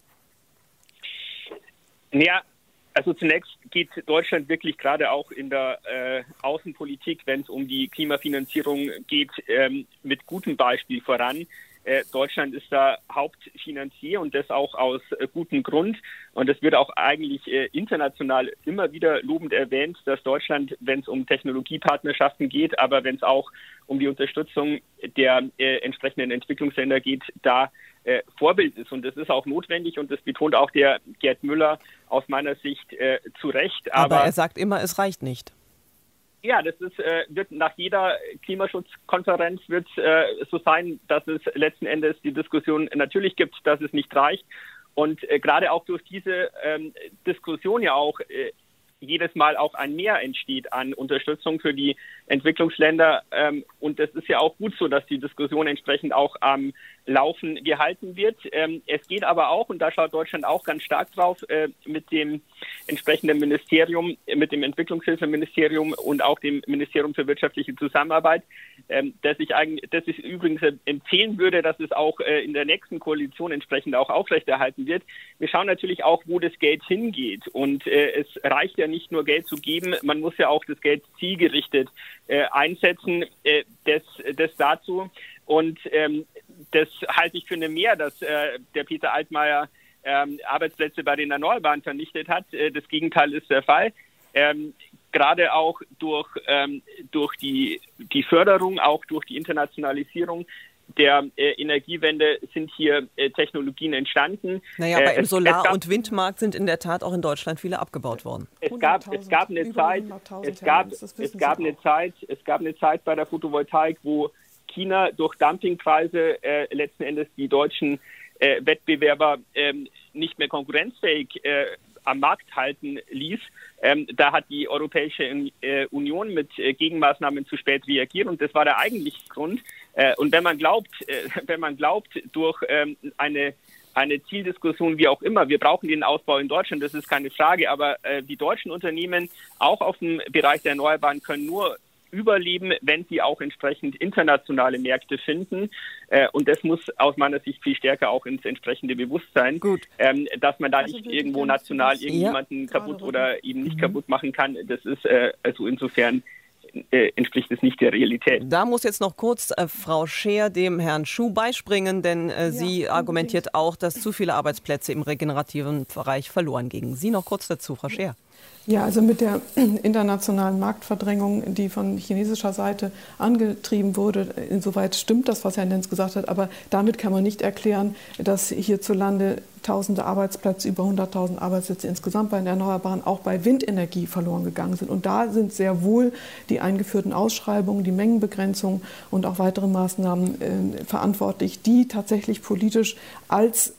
Ja, also zunächst geht Deutschland wirklich gerade auch in der Außenpolitik, wenn es um die Klimafinanzierung geht, mit gutem Beispiel voran. Deutschland ist da Hauptfinanzier und das auch aus gutem Grund. Und es wird auch eigentlich international immer wieder lobend erwähnt, dass Deutschland, wenn es um Technologiepartnerschaften geht, aber wenn es auch um die Unterstützung der entsprechenden Entwicklungsländer geht, da Vorbild ist. Und das ist auch notwendig und das betont auch der Gerd Müller aus meiner Sicht zu Recht. Aber er sagt immer, es reicht nicht. Ja, das wird nach jeder Klimaschutzkonferenz wird so sein, dass es letzten Endes die Diskussion natürlich gibt, dass es nicht reicht. Und gerade auch durch diese Diskussion ja auch jedes Mal auch ein Mehr entsteht an Unterstützung für die Entwicklungsländer. Und das ist ja auch gut so, dass die Diskussion entsprechend auch am Laufen gehalten wird. Es geht aber auch, und da schaut Deutschland auch ganz stark drauf, mit dem entsprechenden Ministerium, mit dem Entwicklungshilfeministerium und auch dem Ministerium für wirtschaftliche Zusammenarbeit, dass ich übrigens empfehlen würde, dass es auch in der nächsten Koalition entsprechend auch aufrechterhalten wird. Wir schauen natürlich auch, wo das Geld hingeht. Und es reicht ja nicht nur Geld zu geben, man muss ja auch das Geld zielgerichtet einsetzen, das dazu. Und das halte ich für eine Mehr, dass der Peter Altmaier Arbeitsplätze bei den Erneuerbaren vernichtet hat. Das Gegenteil ist der Fall. Gerade auch durch die Förderung, auch durch die Internationalisierung der Energiewende sind hier Technologien entstanden. Naja, aber im Solar- und Windmarkt sind in der Tat auch in Deutschland viele abgebaut worden. Es gab eine Zeit bei der Photovoltaik, wo China durch Dumpingpreise letzten Endes die deutschen Wettbewerber nicht mehr konkurrenzfähig am Markt halten ließ. Da hat die Europäische Union mit Gegenmaßnahmen zu spät reagiert und das war der eigentliche Grund. Und wenn man glaubt, durch eine Zieldiskussion, wie auch immer, wir brauchen den Ausbau in Deutschland, das ist keine Frage, aber die deutschen Unternehmen auch auf dem Bereich der Erneuerbaren können nur überleben, wenn sie auch entsprechend internationale Märkte finden. Und das muss aus meiner Sicht viel stärker auch ins entsprechende Bewusstsein, dass man da nicht irgendwo national irgendjemanden kaputt oder eben nicht kaputt machen kann. Das ist also insofern entspricht es nicht der Realität. Da muss jetzt noch kurz Frau Scheer dem Herrn Schuh beispringen, denn sie argumentiert auch, dass zu viele Arbeitsplätze im regenerativen Bereich verloren gingen. Sie noch kurz dazu, Frau Scheer. Ja, also mit der internationalen Marktverdrängung, die von chinesischer Seite angetrieben wurde, insoweit stimmt das, was Herr Lenz gesagt hat, aber damit kann man nicht erklären, dass hierzulande tausende Arbeitsplätze, über 100.000 Arbeitsplätze insgesamt bei den Erneuerbaren, auch bei Windenergie verloren gegangen sind. Und da sind sehr wohl die eingeführten Ausschreibungen, die Mengenbegrenzung und auch weitere Maßnahmen verantwortlich, die tatsächlich politisch als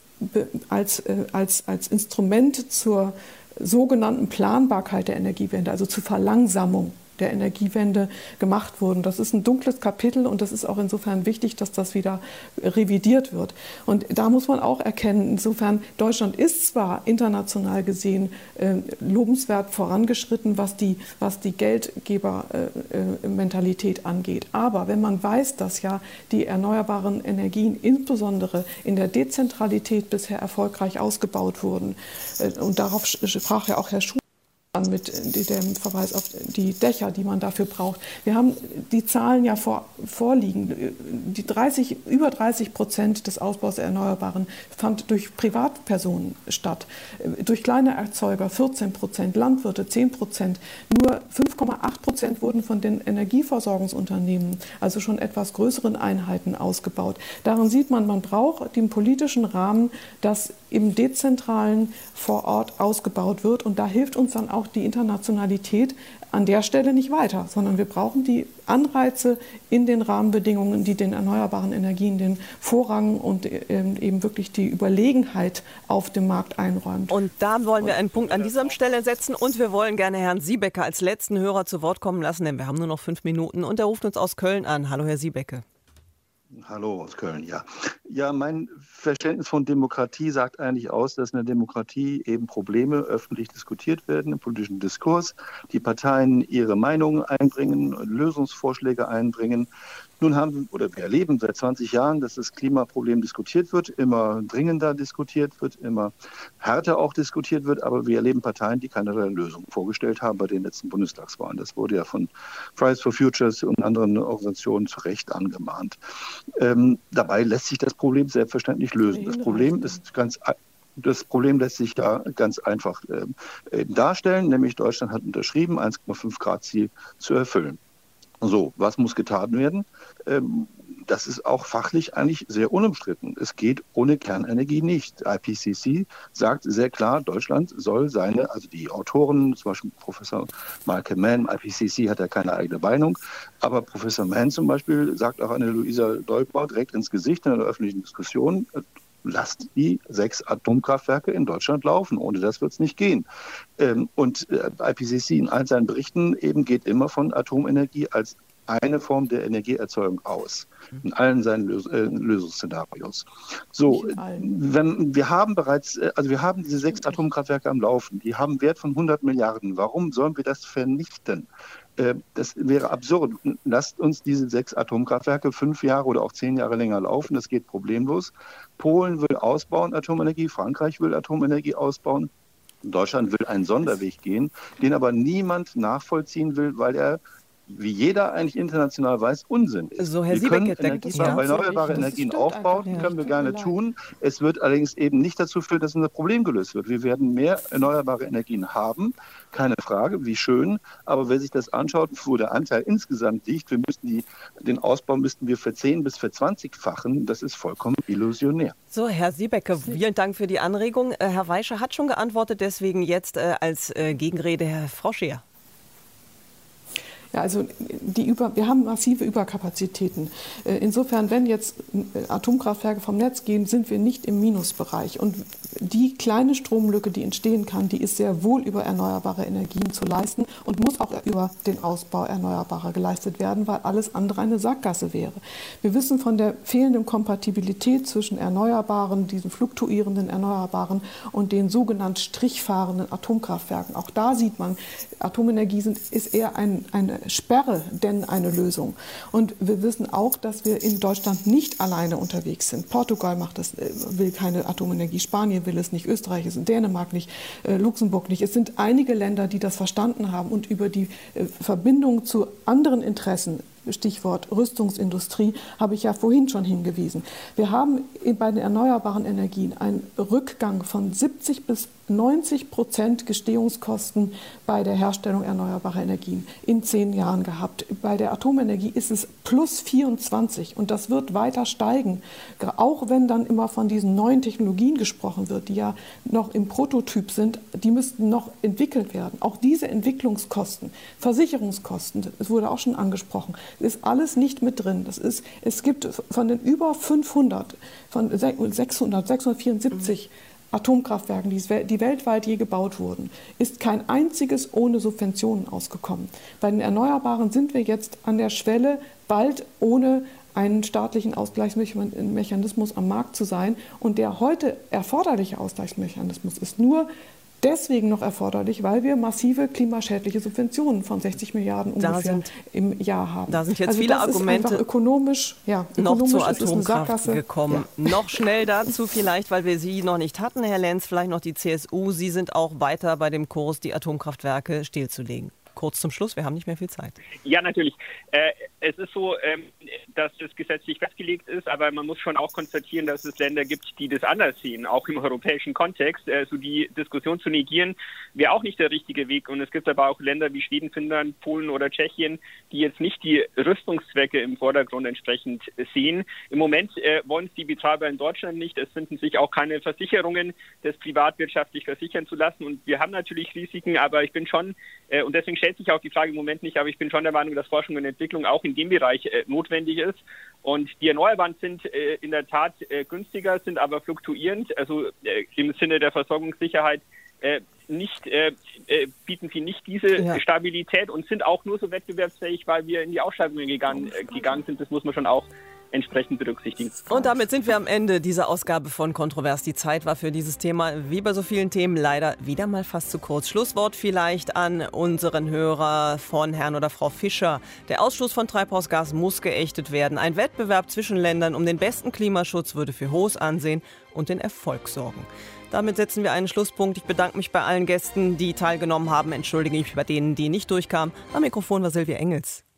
Instrument zur sogenannten Planbarkeit der Energiewende, also zur Verlangsamung der Energiewende gemacht wurden. Das ist ein dunkles Kapitel und das ist auch insofern wichtig, dass das wieder revidiert wird. Und da muss man auch erkennen, insofern Deutschland ist zwar international gesehen lobenswert vorangeschritten, was die Geldgebermentalität angeht. Aber wenn man weiß, dass ja die erneuerbaren Energien insbesondere in der Dezentralität bisher erfolgreich ausgebaut wurden, und darauf sprach ja auch Herr Schuh mit dem Verweis auf die Dächer, die man dafür braucht. Wir haben die Zahlen ja vorliegen. Über 30% des Ausbaus der Erneuerbaren fand durch Privatpersonen statt. Durch kleine Erzeuger 14%, Landwirte 10%. Nur 5,8% wurden von den Energieversorgungsunternehmen, also schon etwas größeren Einheiten, ausgebaut. Daran sieht man, man braucht den politischen Rahmen, dass im Dezentralen vor Ort ausgebaut wird. Und da hilft uns dann auch die Internationalität an der Stelle nicht weiter, sondern wir brauchen die Anreize in den Rahmenbedingungen, die den erneuerbaren Energien den Vorrang und eben wirklich die Überlegenheit auf dem Markt einräumt. Und da wollen wir einen Punkt an dieser Stelle setzen und wir wollen gerne Herrn Siebecke als letzten Hörer zu Wort kommen lassen, denn wir haben nur noch 5 Minuten und er ruft uns aus Köln an. Hallo, Herr Siebecke. Hallo aus Köln, ja. Ja, mein Verständnis von Demokratie sagt eigentlich aus, dass in der Demokratie eben Probleme öffentlich diskutiert werden im politischen Diskurs, die Parteien ihre Meinungen einbringen, Lösungsvorschläge einbringen. Nun wir erleben seit 20 Jahren, dass das Klimaproblem diskutiert wird, immer dringender diskutiert wird, immer härter auch diskutiert wird, aber wir erleben Parteien, die keinerlei Lösung vorgestellt haben bei den letzten Bundestagswahlen. Das wurde ja von Fridays for Futures und anderen Organisationen zu Recht angemahnt. Dabei lässt sich das Problem selbstverständlich lösen. Das Problem lässt sich ja ganz einfach darstellen, nämlich Deutschland hat unterschrieben, 1,5 Grad Ziel zu erfüllen. So, was muss getan werden? Das ist auch fachlich eigentlich sehr unumstritten. Es geht ohne Kernenergie nicht. IPCC sagt sehr klar, Deutschland soll also die Autoren, zum Beispiel Professor Michael Mann, IPCC hat ja keine eigene Meinung, aber Professor Mann zum Beispiel sagt auch eine Luisa Dolbach direkt ins Gesicht in einer öffentlichen Diskussion, lasst die 6 Atomkraftwerke in Deutschland laufen. Ohne das wird es nicht gehen. Und IPCC in all seinen Berichten eben geht immer von Atomenergie als eine Form der Energieerzeugung aus. In allen seinen Lösungsszenarios. So, wir haben diese 6 Atomkraftwerke am Laufen. Die haben einen Wert von 100 Milliarden. Warum sollen wir das vernichten? Das wäre absurd. Lasst uns diese 6 Atomkraftwerke 5 Jahre oder auch 10 Jahre länger laufen. Das geht problemlos. Polen will ausbauen Atomenergie, Frankreich will Atomenergie ausbauen. Deutschland will einen Sonderweg gehen, den aber niemand nachvollziehen will, weil er, wie jeder eigentlich international weiß, Unsinn ist. So, Herr Siebeck, erneuerbare Energien aufbauen, können wir gerne tun. Es wird allerdings eben nicht dazu führen, dass unser Problem gelöst wird. Wir werden mehr erneuerbare Energien haben, keine Frage, wie schön. Aber wer sich das anschaut, wo der Anteil insgesamt liegt, den Ausbau müssten wir ver10- bis ver20-fachen. Das ist vollkommen illusionär. So, Herr Siebeck, vielen Dank für die Anregung. Herr Weischer hat schon geantwortet, deswegen jetzt als Gegenrede Herr Froschier. Ja, also wir haben massive Überkapazitäten. Insofern, wenn jetzt Atomkraftwerke vom Netz gehen, sind wir nicht im Minusbereich. Und die kleine Stromlücke, die entstehen kann, die ist sehr wohl über erneuerbare Energien zu leisten und muss auch über den Ausbau erneuerbarer geleistet werden, weil alles andere eine Sackgasse wäre. Wir wissen von der fehlenden Kompatibilität zwischen Erneuerbaren, diesen fluktuierenden Erneuerbaren und den sogenannten strichfahrenden Atomkraftwerken. Auch da sieht man, Atomenergie ist eher eine Sperre, denn eine Lösung. Und wir wissen auch, dass wir in Deutschland nicht alleine unterwegs sind. Portugal will keine Atomenergie, Spanien will es nicht, Österreich ist, Dänemark nicht, Luxemburg nicht. Es sind einige Länder, die das verstanden haben und über die Verbindung zu anderen Interessen, Stichwort Rüstungsindustrie, habe ich ja vorhin schon hingewiesen. Wir haben bei den erneuerbaren Energien einen Rückgang von 70 bis 90% Gestehungskosten bei der Herstellung erneuerbarer Energien in 10 Jahren gehabt. Bei der Atomenergie ist es plus 24 und das wird weiter steigen. Auch wenn dann immer von diesen neuen Technologien gesprochen wird, die ja noch im Prototyp sind, die müssten noch entwickelt werden. Auch diese Entwicklungskosten, Versicherungskosten, es wurde auch schon angesprochen, ist alles nicht mit drin. Es gibt von den über 500, von 674 Atomkraftwerken, die weltweit je gebaut wurden, ist kein einziges ohne Subventionen ausgekommen. Bei den Erneuerbaren sind wir jetzt an der Schwelle, bald ohne einen staatlichen Ausgleichsmechanismus am Markt zu sein. Und der heute erforderliche Ausgleichsmechanismus ist nur deswegen noch erforderlich, weil wir massive klimaschädliche Subventionen von 60 Milliarden ungefähr im Jahr haben. Da sind jetzt viele Argumente ökonomisch noch zur Atomkraft gekommen. Ja. Noch schnell dazu vielleicht, weil wir Sie noch nicht hatten, Herr Lenz, vielleicht noch die CSU. Sie sind auch weiter bei dem Kurs, die Atomkraftwerke stillzulegen. Kurz zum Schluss, wir haben nicht mehr viel Zeit. Ja, natürlich. Es ist so, dass das gesetzlich festgelegt ist, aber man muss schon auch konstatieren, dass es Länder gibt, die das anders sehen, auch im europäischen Kontext. So die Diskussion zu negieren, wäre auch nicht der richtige Weg. Und es gibt aber auch Länder wie Schweden, Finnland, Polen oder Tschechien, die jetzt nicht die Rüstungszwecke im Vordergrund entsprechend sehen. Im Moment wollen es die Betreiber in Deutschland nicht. Es finden sich auch keine Versicherungen, das privatwirtschaftlich versichern zu lassen. Und wir haben natürlich Risiken, aber ich bin schon, und deswegen stellt sich auch die Frage im Moment nicht, aber ich bin schon der Meinung, dass Forschung und Entwicklung auch in dem Bereich notwendig ist. Und die Erneuerbaren sind in der Tat günstiger, sind aber fluktuierend, also im Sinne der Versorgungssicherheit bieten sie nicht diese Stabilität und sind auch nur so wettbewerbsfähig, weil wir in die Ausschreibungen gegangen sind. Das muss man schon auch entsprechend berücksichtigen. Und damit sind wir am Ende dieser Ausgabe von Kontrovers. Die Zeit war für dieses Thema, wie bei so vielen Themen, leider wieder mal fast zu kurz. Schlusswort vielleicht an unseren Hörer von Herrn oder Frau Fischer. Der Ausstoß von Treibhausgas muss geächtet werden. Ein Wettbewerb zwischen Ländern um den besten Klimaschutz würde für hohes Ansehen und den Erfolg sorgen. Damit setzen wir einen Schlusspunkt. Ich bedanke mich bei allen Gästen, die teilgenommen haben. Entschuldige mich bei denen, die nicht durchkamen. Am Mikrofon war Silvia Engels.